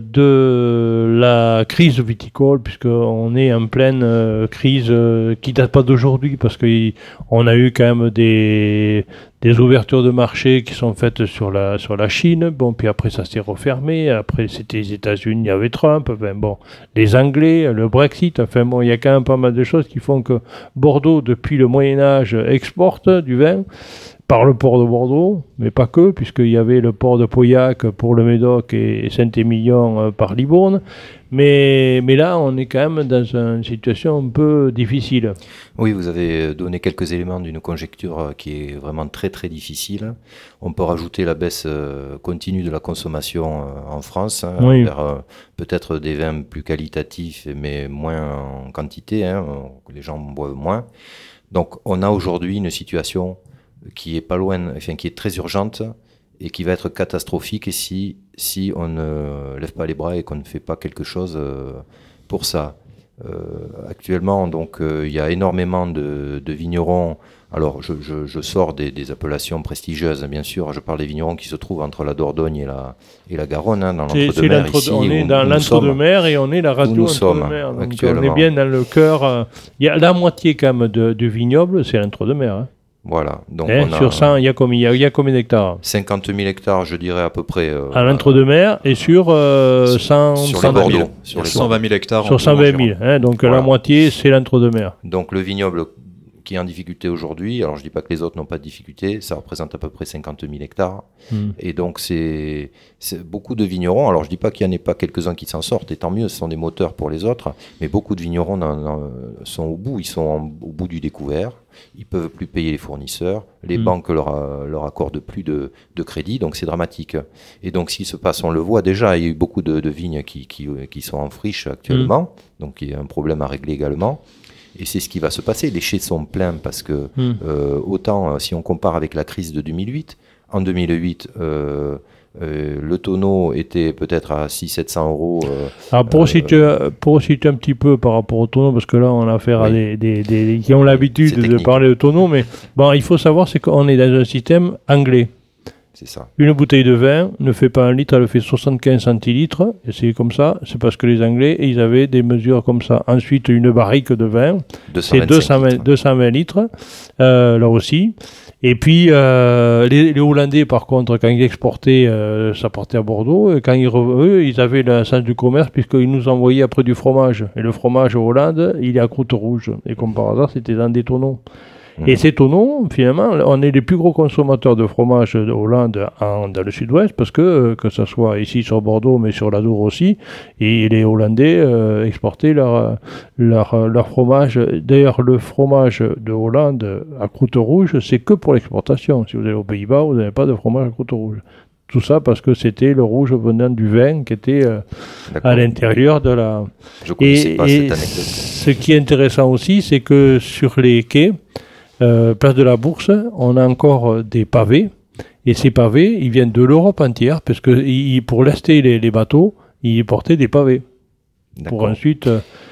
de la crise viticole, puisqu'on est en pleine euh, crise euh, qui date pas d'aujourd'hui, parce qu'on a eu quand même des, des ouvertures de marché qui sont faites sur la, sur la Chine, bon, puis après ça s'est refermé, après c'était les États-Unis, il y avait Trump, enfin bon, les Anglais, le Brexit, enfin bon, il y a quand même pas mal de choses qui font que Bordeaux, depuis le Moyen-Âge, exporte du vin par le port de Bordeaux, mais pas que, puisqu'il y avait le port de Pauillac pour le Médoc et Saint-Émilion euh, par Libourne. Mais, mais là, on est quand même dans une situation un peu difficile. Oui, vous avez donné quelques éléments d'une conjecture euh, qui est vraiment très très difficile. On peut rajouter la baisse euh, continue de la consommation euh, en France, hein, Oui. vers euh, peut-être des vins plus qualitatifs, mais moins en quantité, hein, euh, les gens boivent moins. Donc on a aujourd'hui une situation qui est pas loin, enfin qui est très urgente et qui va être catastrophique et si, si on ne lève pas les bras et qu'on ne fait pas quelque chose euh, pour ça. Euh, actuellement, donc, euh, il y a énormément de, de vignerons. Alors, je, je, je sors des, des appellations prestigieuses, bien sûr. Je parle des vignerons qui se trouvent entre la Dordogne et la, et la Garonne, hein, dans C'est- c'est l'entre-deux-mer l'entre- ici. on est où dans nous l'entre-deux-mer et on est la radio nous sommes entre-deux-mer. Donc on est actuellement. bien dans le cœur. euh, Il y a la moitié quand même de, de vignobles, c'est l'entre-deux-mer. Hein. Voilà. Donc, Hein, on a sur cent, il y a combien, il y a- il y a combien d'hectares cinquante mille hectares, je dirais, à peu près. euh, à l'entre-deux-mer et sur euh, sur- cent, sur cent les vingt Bordeaux. mille. Sur les cent vingt mille hectares. en Sur tout cent vingt en mille. Gironde. Hein, donc Voilà. la moitié, c'est l'entre-deux-mer. Donc le vignoble qui est en difficulté aujourd'hui. Alors je ne dis pas que les autres n'ont pas de difficulté, ça représente à peu près cinquante mille hectares. Mmh. Et donc c'est, c'est beaucoup de vignerons. Alors je ne dis pas qu'il n'y en ait pas quelques-uns qui s'en sortent, et tant mieux, ce sont des moteurs pour les autres. Mais beaucoup de vignerons dans, dans, sont au bout, ils sont en, au bout du découvert. Ils ne peuvent plus payer les fournisseurs, les mmh. banques leur, leur accordent plus de, de crédit, donc c'est dramatique. Et donc ce qui se passe, on le voit déjà, il y a eu beaucoup de, de vignes qui, qui, qui sont en friche actuellement, mmh. donc il y a un problème à régler également. Et c'est ce qui va se passer, les chais sont pleins parce que mmh. euh, autant si on compare avec la crise de deux mille huit, en deux mille huit, euh, Euh, le tonneau était peut-être à six cents à sept cents euros. Euh, Alors pour, euh, situer, pour situer un petit peu par rapport au tonneau, parce que là on a affaire oui. à des, des, des qui ont l'habitude de parler de tonneau, mais bon, il faut savoir c'est qu'on est dans un système anglais. C'est ça. Une bouteille de vin ne fait pas un litre, elle fait soixante-quinze centilitres, et c'est comme ça, c'est parce que les Anglais, ils avaient des mesures comme ça. Ensuite, une barrique de vin, c'est deux cent vingt, deux cent vingt litres, euh, là aussi. Et puis, euh, les, les Hollandais, par contre, quand ils exportaient, euh, ça partait à Bordeaux. Et quand ils revenaient, eux, ils avaient le sens du commerce, puisqu'ils nous envoyaient après du fromage. Et le fromage au Hollande, il est à croûte rouge. Et comme par hasard, c'était dans des tonneaux. Mmh. Et ces tonneaux, finalement, on est les plus gros consommateurs de fromage de Hollande en, dans le sud-ouest, parce que, que ce soit ici sur Bordeaux, mais sur l'Adour aussi, et les Hollandais euh, exportaient leur, leur, leur fromage. D'ailleurs, le fromage de Hollande à croûte rouge, c'est que pour l'exportation. Si vous allez aux Pays-Bas, vous n'avez pas de fromage à croûte rouge. Tout ça parce que c'était le rouge venant du vin qui était euh, à l'intérieur de la... Je connaissais et, pas et cette anecdote. Ce qui est intéressant aussi, c'est que sur les quais, Euh, place de la Bourse, on a encore euh, des pavés, et ces pavés, ils viennent de l'Europe entière, parce que ils, pour lester les, les bateaux, ils portaient des pavés, D'accord. pour ensuite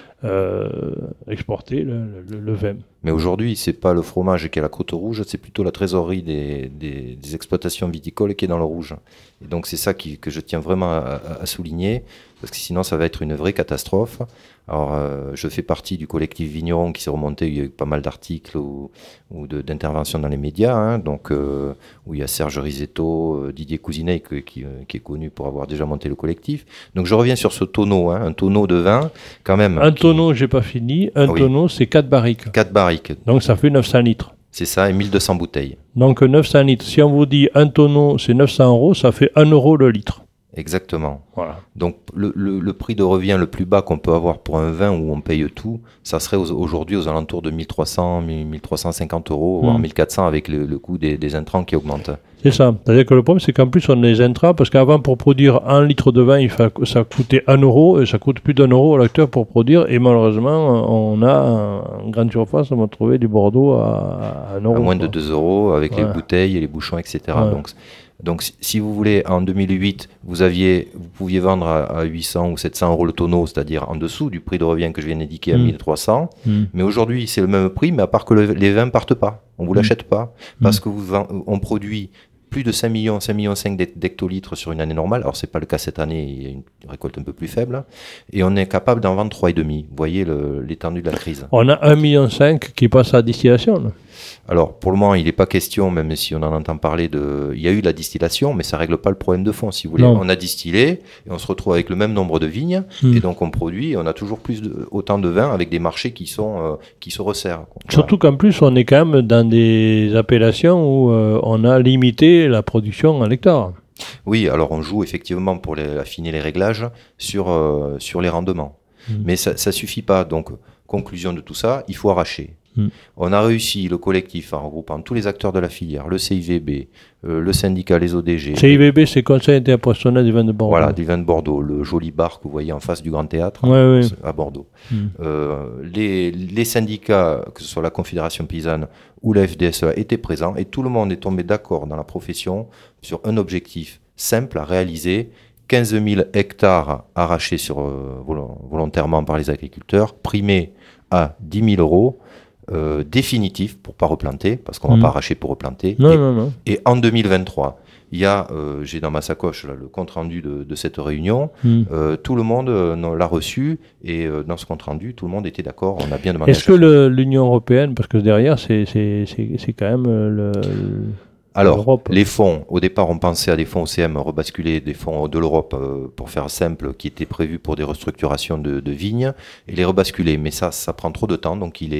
euh, exporter le, le, le vin. Mais aujourd'hui, c'est pas le fromage qui est à la croûte rouge, c'est plutôt la trésorerie des, des, des exploitations viticoles qui est dans le rouge. Et donc c'est ça qui, que je tiens vraiment à, à souligner, parce que sinon ça va être une vraie catastrophe. Alors euh, je fais partie du collectif Vigneron qui s'est remonté, il y a eu pas mal d'articles ou, ou de, d'interventions dans les médias, hein, donc, euh, où il y a Serge Risetto, euh, Didier Cousinet qui, qui, qui est connu pour avoir déjà monté le collectif. Donc je reviens sur ce tonneau, hein, un tonneau de vin quand même. Un qui... tonneau, j'ai pas fini, un oui. tonneau c'est quatre barriques. quatre barriques. Donc ça fait neuf cents litres. C'est ça, et mille deux cents bouteilles. Donc neuf cents litres. Si on vous dit un tonneau, c'est neuf cents euros, ça fait un euro le litre. Exactement. Voilà. Donc le, le, le prix de revient le plus bas qu'on peut avoir pour un vin où on paye tout, ça serait aux, aujourd'hui aux alentours de mille trois cents, mille trois cent cinquante euros, mmh. voire mille quatre cents avec le, le coût des, des intrants qui augmente. C'est ça. C'est-à-dire que le problème, c'est qu'en plus, on a les intrants, parce qu'avant, pour produire un litre de vin, il fa... ça coûtait un euro, et ça coûte plus d'un euro à l'acteur pour produire, et malheureusement, on a en grande surface, on va trouver du Bordeaux à un euro. À moins quoi. de deux euros, avec ouais. les bouteilles et les bouchons, et cetera. Ouais. Donc, Donc, si vous voulez, en deux mille huit, vous aviez, vous pouviez vendre à, à huit cents ou sept cents euros le tonneau, c'est-à-dire en dessous du prix de revient que je viens d'indiquer à mmh. mille trois cents. Mmh. Mais aujourd'hui, c'est le même prix, mais à part que le, les vins partent pas. On vous mmh. l'achète pas. Parce mmh. que vous, on produit plus de cinq millions, cinq millions cinq d'hectolitres sur une année normale. Alors, c'est pas le cas cette année, il y a une récolte un peu plus faible. Et on est capable d'en vendre trois virgule cinq. Vous voyez le, l'étendue de la crise. On a un virgule cinq million qui passe à la distillation, là. Alors, pour le moment, il n'est pas question, même si on en entend parler, de... il y a eu la distillation, mais ça ne règle pas le problème de fond, si vous voulez. Non. On a distillé, et on se retrouve avec le même nombre de vignes, mmh. et donc on produit, et on a toujours plus de... autant de vin avec des marchés qui, sont, euh, qui se resserrent. Voilà. Surtout qu'en plus, on est quand même dans des appellations où euh, on a limité la production à l'hectare. Oui, alors on joue effectivement pour les... affiner les réglages sur, euh, sur les rendements. Mmh. Mais ça ne suffit pas. Donc, conclusion de tout ça, il faut arracher. Mmh. On a réussi, le collectif, en regroupant tous les acteurs de la filière, le C I V B, euh, le syndicat, les O D G. C I V B, c'est Conseil interprofessionnel du vin de Bordeaux. Voilà, du vin de Bordeaux, le joli bar que vous voyez en face du Grand Théâtre, ouais, hein, oui. à Bordeaux. Mmh. Euh, les, les syndicats, que ce soit la Confédération Paysanne ou la F D S E A, étaient présents et tout le monde est tombé d'accord dans la profession sur un objectif simple à réaliser. quinze mille hectares arrachés sur, euh, volontairement par les agriculteurs, primés à dix mille euros. Euh, définitif pour pas replanter, parce qu'on mmh. va pas arracher pour replanter. Non, et, non, non. et en deux mille vingt-trois, il y a, euh, j'ai dans ma sacoche là, le compte rendu de, de cette réunion. Mmh. Euh, tout le monde euh, l'a reçu et euh, dans ce compte rendu, tout le monde était d'accord. On a bien demandé. Est-ce que le, l'Union européenne, parce que derrière, c'est c'est c'est, c'est quand même le. le... Alors, l'Europe. Les fonds, au départ, on pensait à des fonds O C M, rebasculer des fonds de l'Europe, euh, pour faire simple, qui étaient prévus pour des restructurations de, de vignes, et les rebasculer. Mais ça, ça prend trop de temps, donc il est,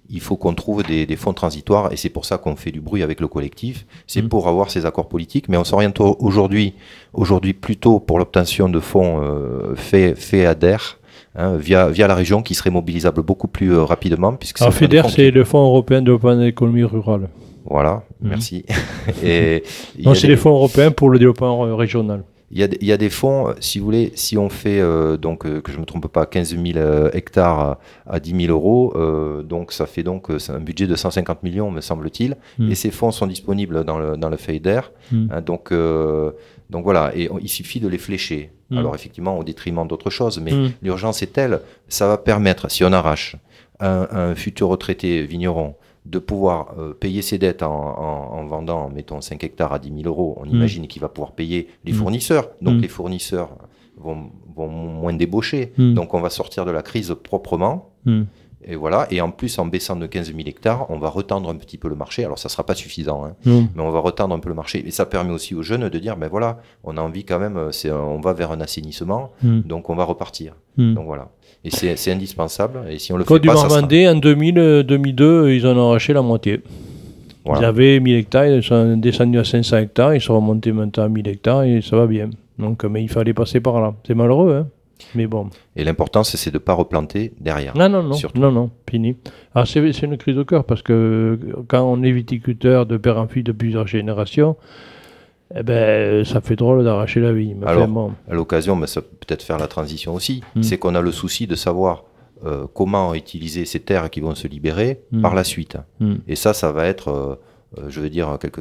il faut qu'on trouve des, des fonds transitoires, et c'est pour ça qu'on fait du bruit avec le collectif, c'est mmh. pour avoir ces accords politiques, mais on s'oriente aujourd'hui, aujourd'hui plutôt pour l'obtention de fonds euh, faits fait à D E R, hein, via, via la région, qui serait mobilisable beaucoup plus euh, rapidement. Puisque Alors F E D E R, c'est qui... le Fonds européen de développement de l'économie rurale. Voilà, mmh. merci. et non, c'est des... les fonds européens pour le développement régional. Il y, a, il y a des fonds, si vous voulez, si on fait, euh, donc, euh, que je ne me trompe pas, quinze mille euh, hectares à, à dix mille euros, euh, donc ça fait donc euh, un budget de cent cinquante millions, me semble-t-il, mmh. et ces fonds sont disponibles dans le, dans le F E D E R. Mmh. Hein, donc, euh, donc voilà, et on, il suffit de les flécher. Mmh. Alors effectivement, au détriment d'autres choses, mais mmh. l'urgence est telle, ça va permettre, si on arrache un, un futur retraité vigneron, de pouvoir euh, payer ses dettes en, en, en vendant, mettons, cinq hectares à dix mille euros, on mmh. imagine qu'il va pouvoir payer les mmh. fournisseurs. Donc mmh. les fournisseurs vont, vont moins débaucher. Mmh. Donc on va sortir de la crise proprement. Mmh. Et voilà. Et en plus, en baissant de quinze mille hectares, on va retendre un petit peu le marché. Alors ça ne sera pas suffisant, hein, mmh. mais on va retendre un peu le marché. Et ça permet aussi aux jeunes de dire, ben voilà, on a envie quand même, c'est, on va vers un assainissement, mmh. donc on va repartir. Mmh. Donc voilà. Et c'est, c'est indispensable. Et si on le Côte fait pas, du ça Normandie, sera... en deux mille, deux mille deux, ils en ont arraché la moitié. Voilà. Ils avaient mille hectares, ils sont descendus à cinq cents hectares, ils sont remontés maintenant à mille hectares et ça va bien. Donc, mais il fallait passer par là. C'est malheureux, hein. Mais bon. Et l'important, c'est, c'est de ne pas replanter derrière. Non, non, non. Surtout. Non, non, fini. Alors, c'est, c'est une crise de cœur parce que quand on est viticulteur de père en fille de plusieurs générations, eh ben, ça fait drôle d'arracher la vie. Mais alors, bon. à l'occasion, mais ça peut peut-être faire la transition aussi, mmh. c'est qu'on a le souci de savoir euh, comment utiliser ces terres qui vont se libérer mmh. par la suite. Mmh. Et ça, ça va être, euh, je veux dire, quelque,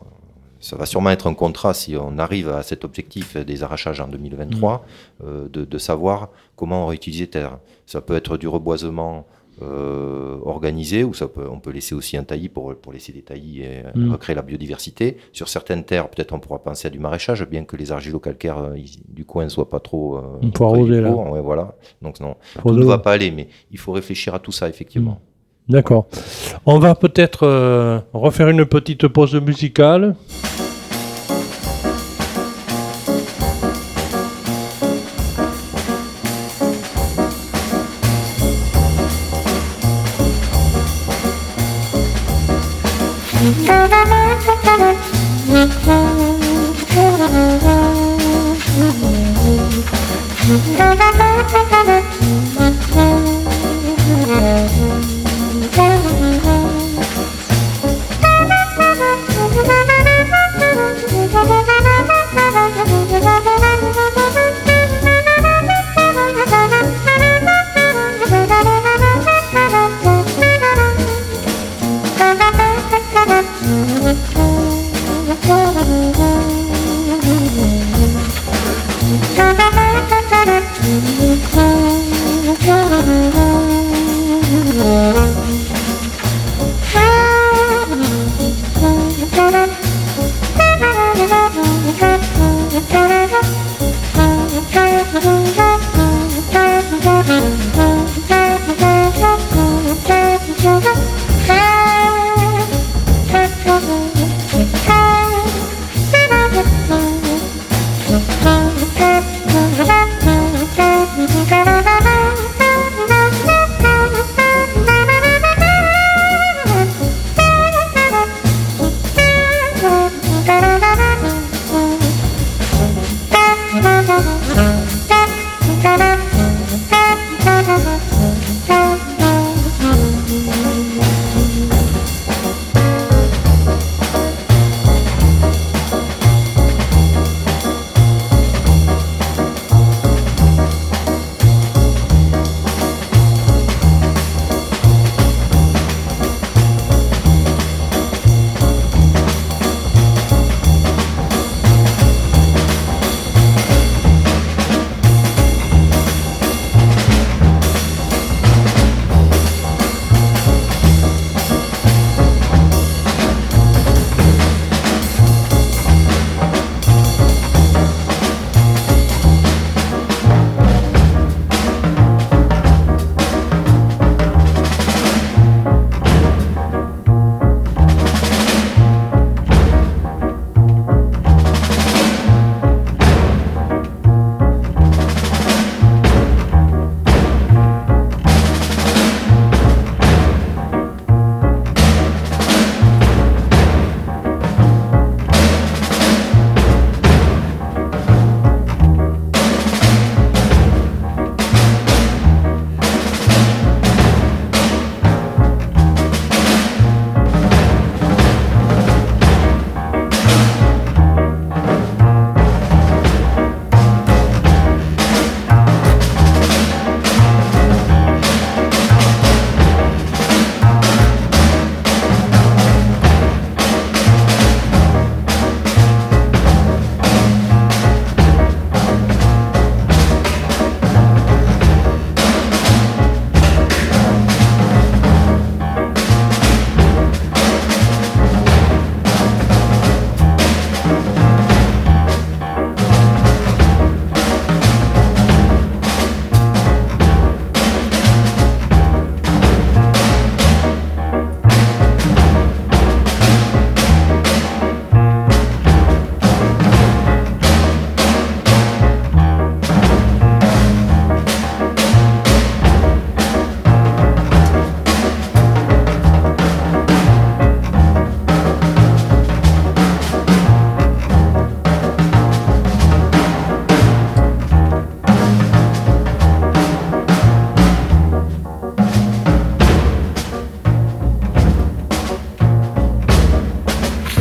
ça va sûrement être un contrat si on arrive à cet objectif des arrachages en deux mille vingt-trois, mmh. euh, de, de savoir comment réutiliser terre. Ça peut être du reboisement Euh, organisé, ou ça peut, on peut laisser aussi un taillis pour, pour laisser des taillis et mmh. recréer la biodiversité. Sur certaines terres, peut-être on pourra penser à du maraîchage, bien que les argilo-calcaires euh, du coin ne soient pas trop... Euh, on peut arroser là. Ouais, voilà. Donc non, tout ne va pas aller, mais il faut réfléchir à tout ça, effectivement. Mmh. D'accord. On va peut-être euh, refaire une petite pause musicale.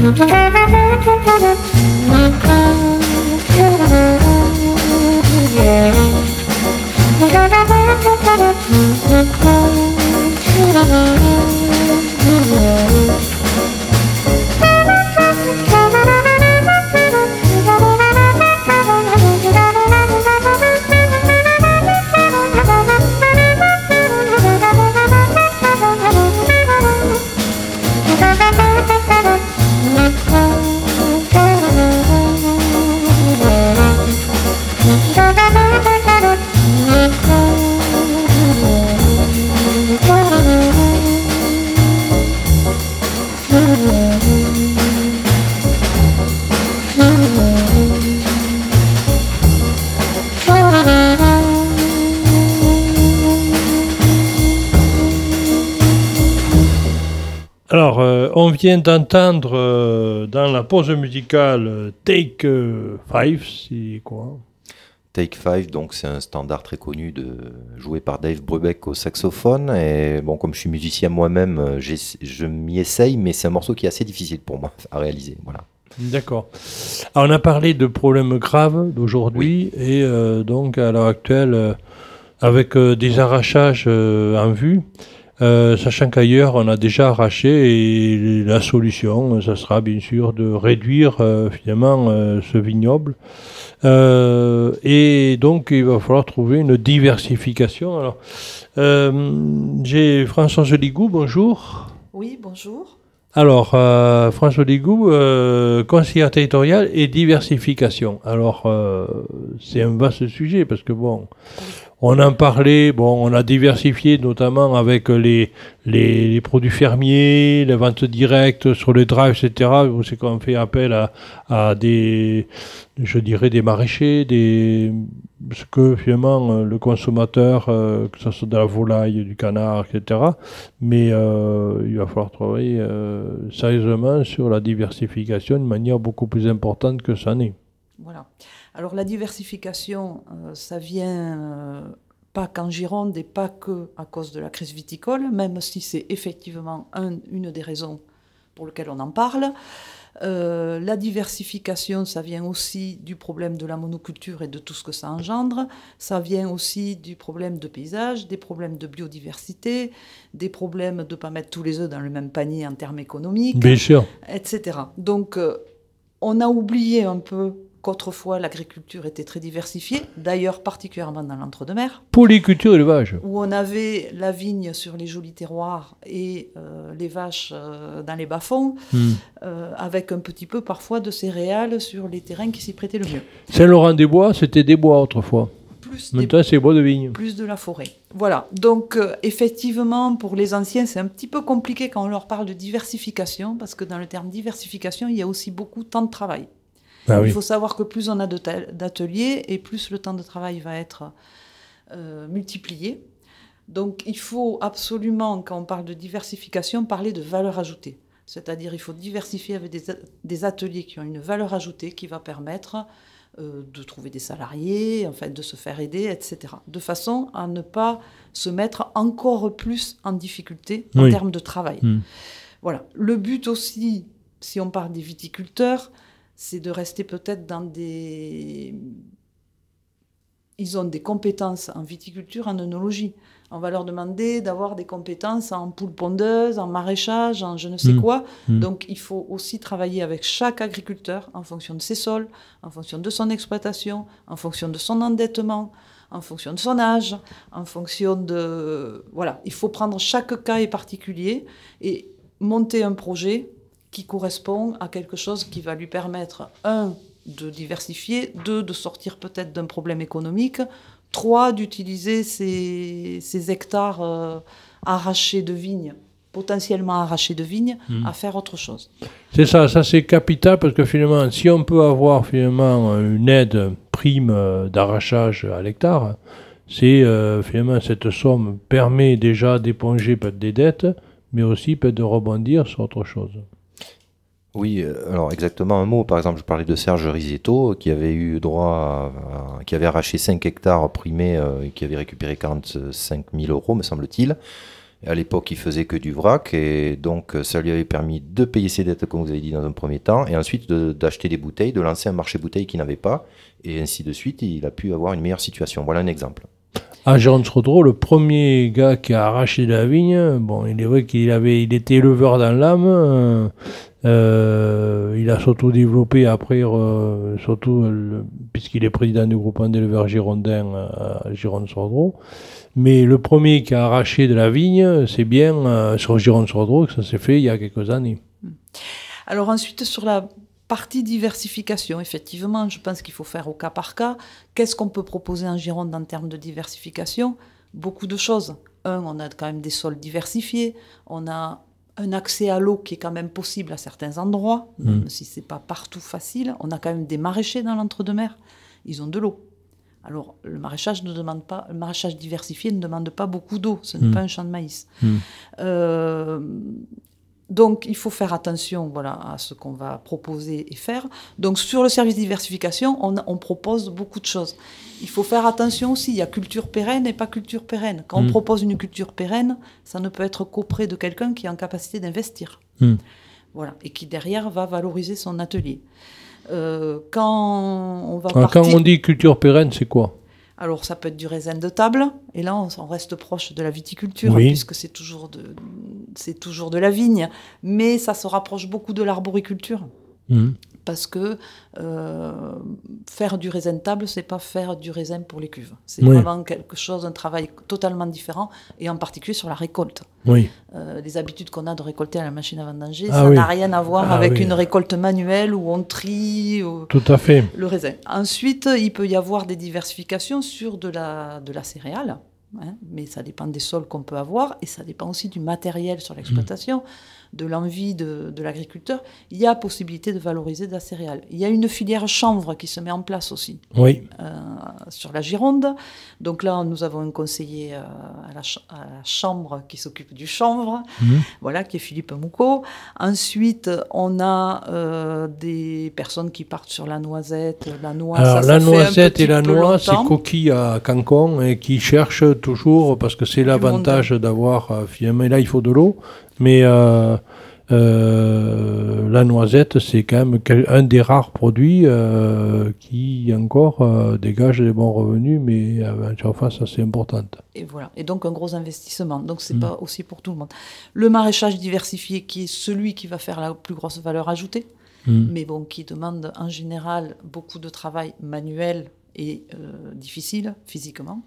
Alors, euh, on vient d'entendre euh, dans la pause musicale euh, Take euh, Five, c'est quoi? Take Five, donc c'est un standard très connu de, joué par Dave Brubeck au saxophone. Et bon, comme je suis musicien moi-même, je m'y essaye, mais c'est un morceau qui est assez difficile pour moi à réaliser. Voilà. D'accord. Alors, on a parlé de problèmes graves d'aujourd'hui, oui. et euh, donc à l'heure actuelle, euh, avec euh, des arrachages euh, en vue. Euh, sachant qu'ailleurs on a déjà arraché, et la solution, ça sera bien sûr de réduire euh, finalement euh, ce vignoble. Euh, et donc il va falloir trouver une diversification. Alors, euh, j'ai Françoise Ligou, bonjour. Oui, bonjour. Alors, euh, François Ligou, euh, conseillère territoriale et diversification. Alors, euh, c'est un vaste sujet parce que bon, on en parlait, bon, on a diversifié notamment avec les, les, les produits fermiers, les ventes directes sur les drives, et cetera. C'est qu'on fait appel à, à des, je dirais, des maraîchers, des, ce que finalement le consommateur, euh, que ce soit de la volaille, du canard, et cetera. Mais euh, il va falloir travailler euh, sérieusement sur la diversification de manière beaucoup plus importante que ça n'est. Voilà. Alors la diversification, euh, ça vient euh, pas qu'en Gironde et pas que à cause de la crise viticole, même si c'est effectivement un, une des raisons pour lesquelles on en parle. Euh, la diversification, ça vient aussi du problème de la monoculture et de tout ce que ça engendre. Ça vient aussi du problème de paysage, des problèmes de biodiversité, des problèmes de ne pas mettre tous les œufs dans le même panier en termes économiques, bien sûr, et cetera. Donc, euh, on a oublié un peu qu'autrefois l'agriculture était très diversifiée, d'ailleurs particulièrement dans l'entre-deux-mers. Polyculture et élevage. Où on avait la vigne sur les jolis terroirs et euh, les vaches euh, dans les bas-fonds, mmh. euh, avec un petit peu parfois de céréales sur les terrains qui s'y prêtaient le mieux. Saint-Laurent-des-Bois, c'était des bois autrefois. Plus Maintenant, c'est bois de vigne. Plus de la forêt. Voilà. Donc, euh, effectivement, pour les anciens, c'est un petit peu compliqué quand on leur parle de diversification, parce que dans le terme diversification, il y a aussi beaucoup de temps de travail. Ah oui. Il faut savoir que plus on a d'ateliers et plus le temps de travail va être euh, multiplié. Donc il faut absolument, quand on parle de diversification, parler de valeur ajoutée. C'est-à-dire il faut diversifier avec des, des ateliers qui ont une valeur ajoutée qui va permettre euh, de trouver des salariés, en fait, de se faire aider, et cetera. De façon à ne pas se mettre encore plus en difficulté en oui. termes de travail. Mmh. Voilà. Le but aussi, si on parle des viticulteurs, c'est de rester peut-être dans des... Ils ont des compétences en viticulture, en œnologie. On va leur demander d'avoir des compétences en poules pondeuses, en maraîchage, en je ne sais mmh. quoi. Mmh. Donc, il faut aussi travailler avec chaque agriculteur en fonction de ses sols, en fonction de son exploitation, en fonction de son endettement, en fonction de son âge, en fonction de... Voilà, il faut prendre chaque cas est particulier et monter un projet qui correspond à quelque chose qui va lui permettre, un, de diversifier, deux, de sortir peut-être d'un problème économique, trois, d'utiliser ces, ces hectares euh, arrachés de vignes, potentiellement arrachés de vignes, mmh. à faire autre chose. C'est ça, ça c'est capital, parce que finalement, si on peut avoir finalement une aide prime d'arrachage à l'hectare, c'est euh, finalement cette somme permet déjà d'éponger peut-être des dettes, mais aussi peut-être de rebondir sur autre chose. Oui, alors exactement un mot. Par exemple, je parlais de Serge Risetto, qui avait eu droit, à, à, qui avait arraché cinq hectares primés euh, et qui avait récupéré quarante-cinq mille euros, me semble-t-il. Et à l'époque, il faisait que du vrac, et donc ça lui avait permis de payer ses dettes, comme vous avez dit, dans un premier temps, et ensuite de, d'acheter des bouteilles, de lancer un marché bouteilles qu'il n'avait pas, et ainsi de suite, il a pu avoir une meilleure situation. Voilà un exemple. À Géronte-sur-Dros, le premier gars qui a arraché de la vigne, bon, il est vrai qu'il avait, il était éleveur dans l'âme, euh, euh, il a s'auto-développé après, euh, surtout le, puisqu'il est président du groupement d'éleveurs girondins à Géronte-sur-Dros. Mais le premier qui a arraché de la vigne, c'est bien euh, sur Géronte-sur-Dros que ça s'est fait il y a quelques années. Alors ensuite, sur la partie diversification, effectivement, je pense qu'il faut faire au cas par cas. Qu'est-ce qu'on peut proposer en Gironde en termes de diversification ? Beaucoup de choses. Un, on a quand même des sols diversifiés, on a un accès à l'eau qui est quand même possible à certains endroits, mmh. même si ce n'est pas partout facile. On a quand même des maraîchers dans l'entre-deux-mers, ils ont de l'eau. Alors, le maraîchage ne demande pas, le maraîchage diversifié ne demande pas beaucoup d'eau, ce n'est mmh. pas un champ de maïs. Mmh. Euh, Donc, il faut faire attention voilà, à ce qu'on va proposer et faire. Donc, sur le service diversification, on, on propose beaucoup de choses. Il faut faire attention aussi, il y a culture pérenne et pas culture pérenne. Quand mmh. on propose une culture pérenne, ça ne peut être qu'auprès de quelqu'un qui est en capacité d'investir. Mmh. Voilà, et qui, derrière, va valoriser son atelier. Euh, quand on va Alors, partir... Quand on dit culture pérenne, c'est quoi ? Alors, ça peut être du raisin de table, et là, on, on reste proche de la viticulture, oui. puisque c'est toujours, de, c'est toujours de la vigne, mais ça se rapproche beaucoup de l'arboriculture, mmh. parce que euh, faire du raisin de table, c'est pas faire du raisin pour les cuves. C'est oui. vraiment quelque chose, un travail totalement différent, et en particulier sur la récolte. Oui. Euh, les habitudes qu'on a de récolter à la machine à vendanger, ah ça oui. n'a rien à voir ah avec oui. une récolte manuelle où on trie euh, Tout à fait. le raisin. Ensuite, il peut y avoir des diversifications sur de la, de la céréale, hein, mais ça dépend des sols qu'on peut avoir et ça dépend aussi du matériel sur l'exploitation, mmh. de l'envie de, de l'agriculteur. Il y a possibilité de valoriser de la céréale. Il y a une filière chanvre qui se met en place aussi oui. euh, sur la Gironde. Donc là, nous avons un conseiller euh, à, la ch- à la chambre qui s'occupe du chanvre, mmh. voilà, qui est Philippe Moucaud. Ensuite, on a euh, des personnes qui partent sur la noisette, la noix. Alors, ça, la ça noisette et la noix, longtemps. c'est coquille à Cancon et qui cherchent toujours, parce que c'est du l'avantage monde. D'avoir, euh, finalement, là, il faut de l'eau, mais euh, euh, la noisette, c'est quand même un des rares produits euh, qui encore euh, dégage des bons revenus, mais à une surface assez importante. Et voilà, et donc un gros investissement, donc c'est mmh. pas aussi pour tout le monde. Le maraîchage diversifié, qui est celui qui va faire la plus grosse valeur ajoutée, mmh. mais bon, qui demande en général beaucoup de travail manuel et euh, difficile physiquement.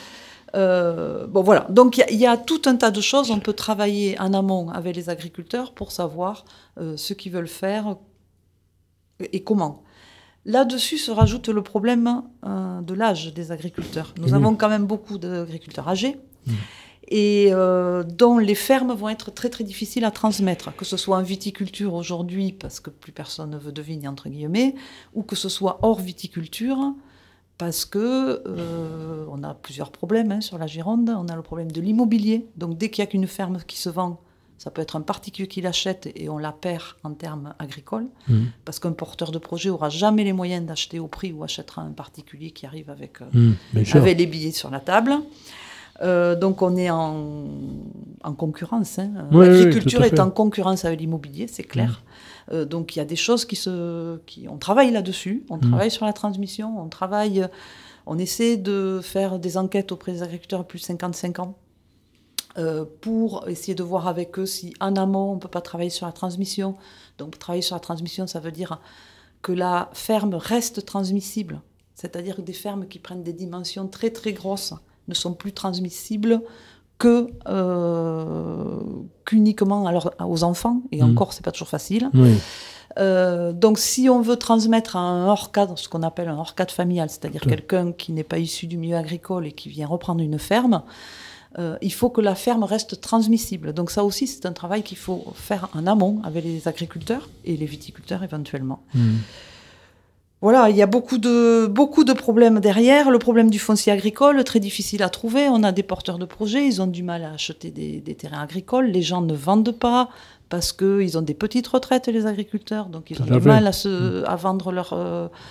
Euh, bon voilà, donc il y, y a tout un tas de choses. On peut travailler en amont avec les agriculteurs pour savoir euh, ce qu'ils veulent faire et comment. Là-dessus se rajoute le problème euh, de l'âge des agriculteurs. Nous mmh. avons quand même beaucoup d'agriculteurs âgés mmh. et euh, dont les fermes vont être très très difficiles à transmettre, que ce soit en viticulture aujourd'hui parce que plus personne ne veut de vigne entre guillemets, ou que ce soit hors viticulture. Parce que euh, on a plusieurs problèmes hein, sur la Gironde. On a le problème de l'immobilier. Donc dès qu'il y a qu'une ferme qui se vend, ça peut être un particulier qui l'achète et on la perd en termes agricoles. Mmh. Parce qu'un porteur de projet n'aura jamais les moyens d'acheter au prix où achètera un particulier qui arrive avec, euh, mmh, avec les billets sur la table. Euh, donc on est en, en concurrence. Hein. Oui, L'agriculture oui, est en concurrence avec l'immobilier, c'est clair. Mmh. Euh, donc il y a des choses qui se, qui, on travaille là-dessus, on mmh. travaille sur la transmission, on travaille, on essaie de faire des enquêtes auprès des agriculteurs plus de cinquante-cinq ans euh, pour essayer de voir avec eux si en amont on peut pas travailler sur la transmission. Donc travailler sur la transmission, ça veut dire que la ferme reste transmissible, c'est-à-dire que des fermes qui prennent des dimensions très très grosses ne sont plus transmissibles que euh, qu'uniquement alors, aux enfants, et mmh. encore, c'est pas toujours facile. Oui. Euh, donc, si on veut transmettre à un hors-cadre, ce qu'on appelle un hors-cadre familial, c'est-à-dire Tout. quelqu'un qui n'est pas issu du milieu agricole et qui vient reprendre une ferme, euh, il faut que la ferme reste transmissible. Donc ça aussi, c'est un travail qu'il faut faire en amont avec les agriculteurs et les viticulteurs éventuellement. Mmh. Voilà, il y a beaucoup de, beaucoup de problèmes derrière. Le problème du foncier agricole, très difficile à trouver. On a des porteurs de projets, ils ont du mal à acheter des, des terrains agricoles. Les gens ne vendent pas parce qu'ils ont des petites retraites, les agriculteurs. Donc, ils ont du mal à, se, à vendre leur, euh,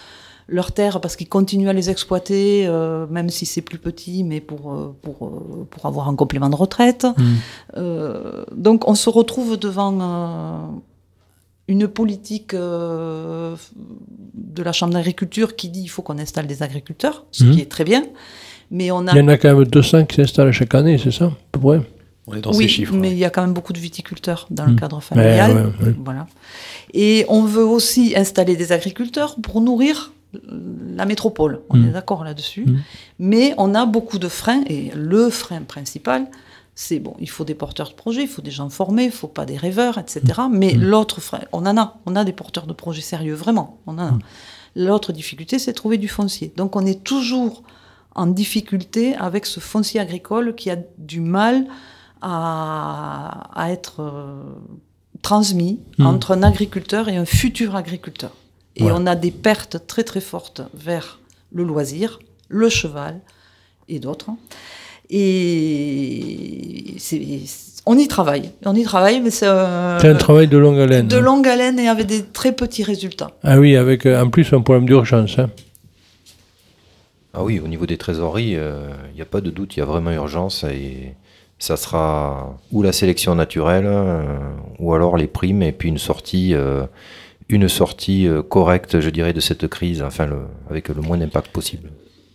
leurs terres parce qu'ils continuent à les exploiter, euh, même si c'est plus petit, mais pour, euh, pour, euh, pour avoir un complément de retraite. Mmh. Euh, donc on se retrouve devant euh, une politique euh, de la Chambre d'agriculture qui dit qu'il faut qu'on installe des agriculteurs, ce mmh. qui est très bien. Mais on a... Il y en a quand même deux cents qui s'installent chaque année, c'est ça, à peu près? On est dans oui, ces chiffres. Mais ouais. il y a quand même beaucoup de viticulteurs dans mmh. le cadre familial. Ouais, ouais, ouais. Voilà. Et on veut aussi installer des agriculteurs pour nourrir la métropole. On mmh. est d'accord là-dessus. Mmh. Mais on a beaucoup de freins, et le frein principal, c'est bon, il faut des porteurs de projets, il faut des gens formés, il ne faut pas des rêveurs, et cetera. Mmh. Mais l'autre frein, on en a. On a des porteurs de projets sérieux, vraiment. On en a. Mmh. L'autre difficulté, c'est de trouver du foncier. Donc on est toujours en difficulté avec ce foncier agricole qui a du mal à, à être euh, transmis mmh. entre un agriculteur et un futur agriculteur. Et ouais. on a des pertes très très fortes vers le loisir, le cheval et d'autres. Et c'est, on y travaille, on y travaille, mais c'est, euh, c'est un travail de longue haleine. De longue haleine et avec des très petits résultats. Ah oui, avec en plus un problème d'urgence. Hein. Ah oui, au niveau des trésoreries, il euh, n'y a pas de doute, il y a vraiment urgence et ça sera ou la sélection naturelle euh, ou alors les primes et puis une sortie, euh, une sortie euh, correcte, je dirais, de cette crise, enfin le, avec le moins d'impact possible.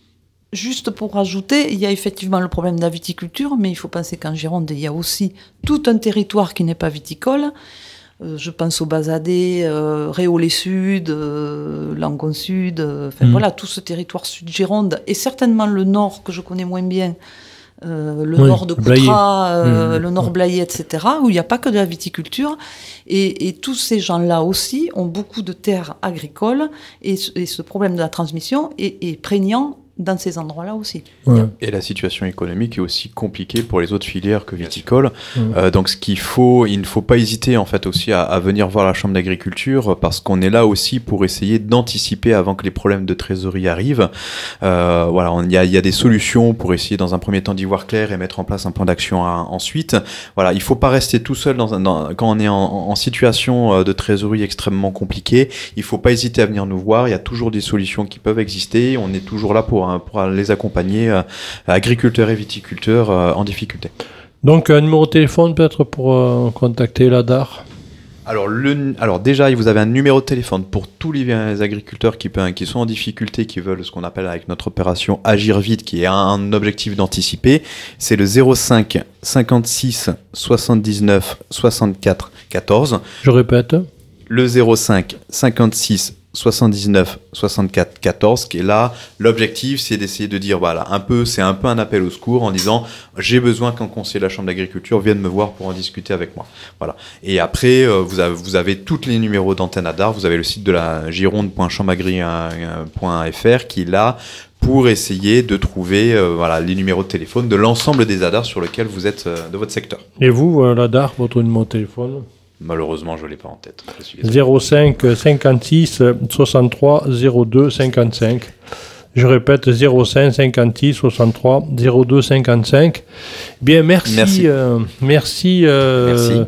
Juste pour rajouter, il y a effectivement le problème de la viticulture, mais il faut penser qu'en Gironde, il y a aussi tout un territoire qui n'est pas viticole. Euh, je pense au Bazadais, euh, Réolais Sud, euh, Langon Sud, euh, enfin mmh. voilà, tout ce territoire sud-Gironde, et certainement le nord que je connais moins bien, euh, le oui, nord de Coutras, euh, mmh. le nord Blayais, et cetera, où il n'y a pas que de la viticulture. Et, et tous ces gens-là aussi ont beaucoup de terres agricoles, et, et ce problème de la transmission est, est prégnant dans ces endroits-là aussi. Ouais. Et la situation économique est aussi compliquée pour les autres filières que viticoles. Mmh. Euh, donc, ce qu'il faut, il ne faut pas hésiter en fait aussi à, à venir voir la Chambre d'agriculture parce qu'on est là aussi pour essayer d'anticiper avant que les problèmes de trésorerie arrivent. Euh, voilà, il y a, y a des solutions pour essayer dans un premier temps d'y voir clair et mettre en place un plan d'action à, ensuite. Voilà, il ne faut pas rester tout seul dans un, dans, quand on est en, en situation de trésorerie extrêmement compliquée. Il ne faut pas hésiter à venir nous voir. Il y a toujours des solutions qui peuvent exister. On est toujours là pour pour les accompagner, euh, agriculteurs et viticulteurs euh, en difficulté. Donc un numéro de téléphone peut-être pour euh, contacter l'A D A R. Alors, le, alors déjà, vous avez un numéro de téléphone pour tous les, les agriculteurs qui, peut, qui sont en difficulté, qui veulent ce qu'on appelle avec notre opération Agir vite, qui est un, un objectif d'anticiper. C'est le zéro cinq cinquante-six soixante-dix-neuf soixante-quatre quatorze. Je répète. Le zéro cinq cinquante-six soixante-dix-neuf soixante-quatre quatorze, qui est là, l'objectif c'est d'essayer de dire voilà, un peu, c'est un peu un appel au secours en disant j'ai besoin qu'un conseiller de la Chambre d'agriculture vienne me voir pour en discuter avec moi. Voilà. Et après euh, vous avez vous avez tous les numéros d'antenne A D A R, vous avez le site de la gironde point chambre-agri point f r qui est là pour essayer de trouver euh, voilà, les numéros de téléphone de l'ensemble des A D A R sur lesquels vous êtes euh, de votre secteur. Et vous, euh, l'A D A R, votre numéro de téléphone? Malheureusement, je ne l'ai pas en tête. zéro cinq cinquante-six soixante-trois zéro deux cinquante-cinq. Je répète, zéro cinq cinquante-six soixante-trois zéro deux cinquante-cinq. Bien, merci. Merci, euh, merci, euh, merci.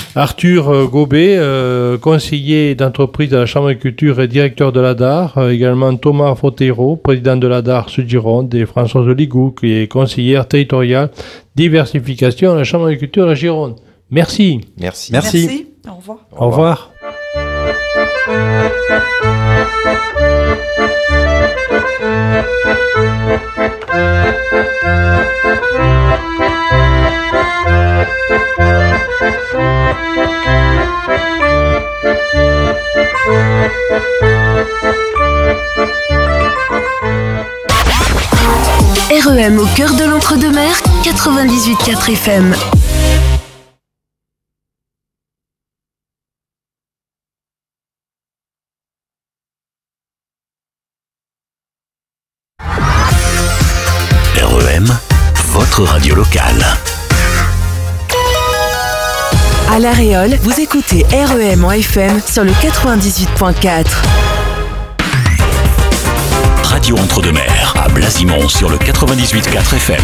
Arthur Gobet, euh, conseiller d'entreprise à la Chambre d'agriculture et directeur de l'A D A R. Euh, également Thomas Fotero, président de l'A D A R Sud-Gironde, et Françoise Ligou, qui est conseillère territoriale diversification à la Chambre d'agriculture de la Gironde. Merci. Merci. Merci. Merci. Au revoir. Au revoir. R E M au cœur de l'entre-deux-mers, quatre-vingt-dix-huit virgule quatre F M. Votre radio locale. À La Réole, vous écoutez R E M en F M sur le quatre-vingt-dix-huit virgule quatre. Radio Entre-deux-Mers à Blasimont sur le quatre-vingt-dix-huit virgule quatre F M.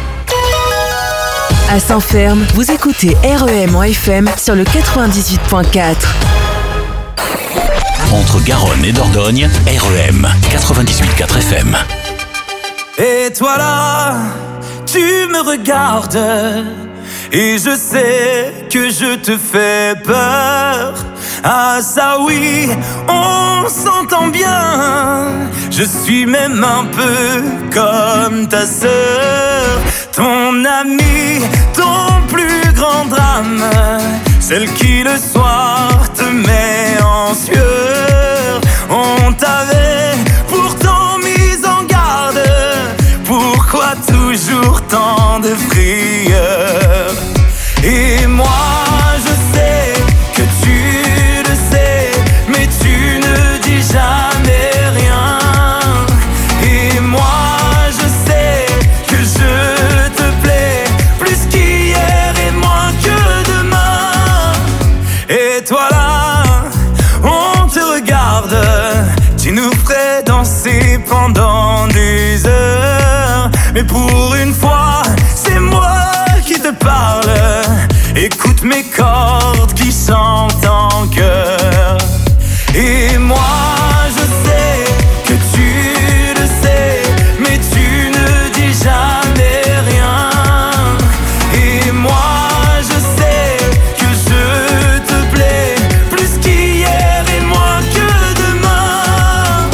À Saint-Ferme, vous écoutez R E M en F M sur le quatre-vingt-dix-huit virgule quatre. Entre Garonne et Dordogne, R E M quatre-vingt-dix-huit virgule quatre F M. Et toi là, tu me regardes et je sais que je te fais peur. Ah ça oui, on s'entend bien. Je suis même un peu comme ta sœur, ton ami, ton plus grand drame, celle qui le soir te met en sueur. On t'avait pourtant mise en garde, pourquoi toujours tant de frayeur? Et moi je sais que tu le sais, mais tu ne dis jamais rien. Et moi je sais que je te plais plus qu'hier et moins que demain. Et toi là, on te regarde, tu nous ferais danser pendant des heures. Mais pour une fois, c'est moi qui te parle. Écoute mes cordes qui chantent en chœur. Et moi je sais que tu le sais, mais tu ne dis jamais rien. Et moi je sais que je te plais plus qu'hier et moins que demain.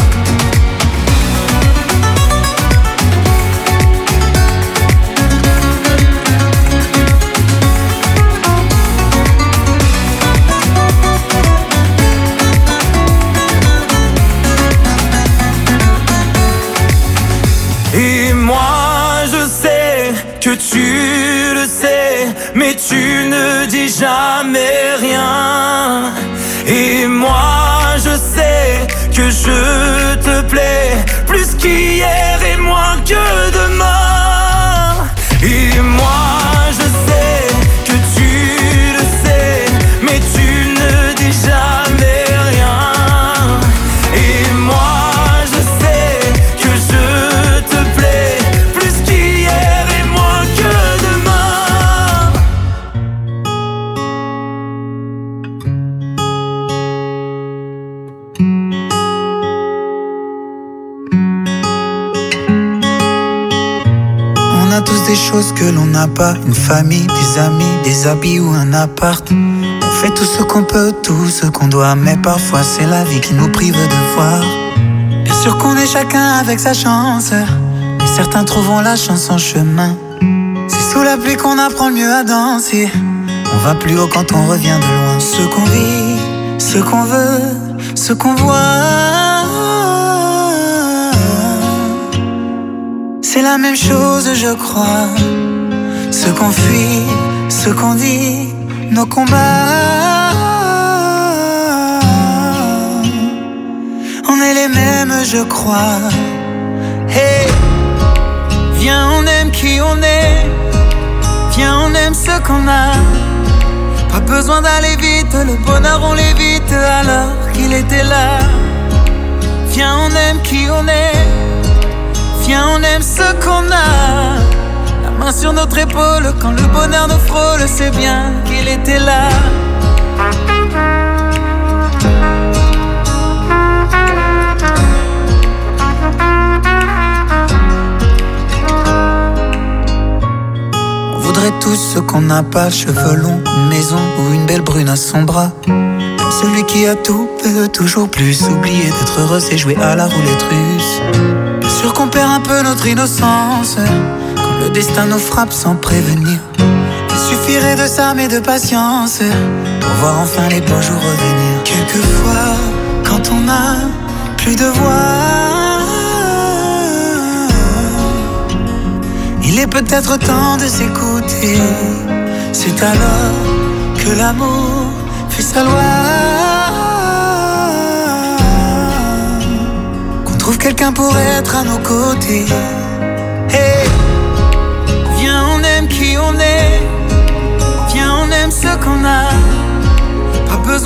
Et moi je sais que tu le sais, mais tu ne dis jamais rien. Et moi je sais que je te plais plus qu'hier et moins que demain. Et moi je sais que tu le sais, mais tu ne dis jamais rien. Et moi je sais que je te plais plus qu'hier et moins que demain. On a tous des choses que l'on n'a pas, une famille, des amis, des habits ou un appart. On fait tout ce qu'on peut, tout ce qu'on doit, mais parfois c'est la vie qui nous prive de voir. Bien sûr qu'on est chacun avec sa chance, mais certains trouveront la chance en chemin. C'est sous la pluie qu'on apprend le mieux à danser. On va plus haut quand on revient de loin. Ce qu'on vit, ce qu'on veut, ce qu'on voit, c'est la même chose je crois. Ce qu'on fuit, ce qu'on dit, nos combats, on est les mêmes je crois. Hey, viens on aime qui on est, viens on aime ce qu'on a. Pas besoin d'aller vite, le bonheur on l'évite alors qu'il était là. Viens on aime qui on est, viens on aime ce qu'on a. La main sur notre épaule quand le bonheur nous frôle, c'est bien qu'il était là. On voudrait tous ce qu'on n'a pas, cheveux longs, une maison ou une belle brune à son bras. Même celui qui a tout peut toujours plus. Oublier d'être heureux c'est jouer à la roulette russe. Bien sûr qu'on perd un peu notre innocence quand le destin nous frappe sans prévenir. Il suffirait de ça mais de patience pour voir enfin les beaux jours revenir. Quelquefois quand on n'a plus de voix, il est peut-être temps de s'écouter. C'est alors que l'amour fait sa loi, qu'on trouve quelqu'un pour être à nos côtés. Hey, viens on aime qui on est, viens on aime ce qu'on a.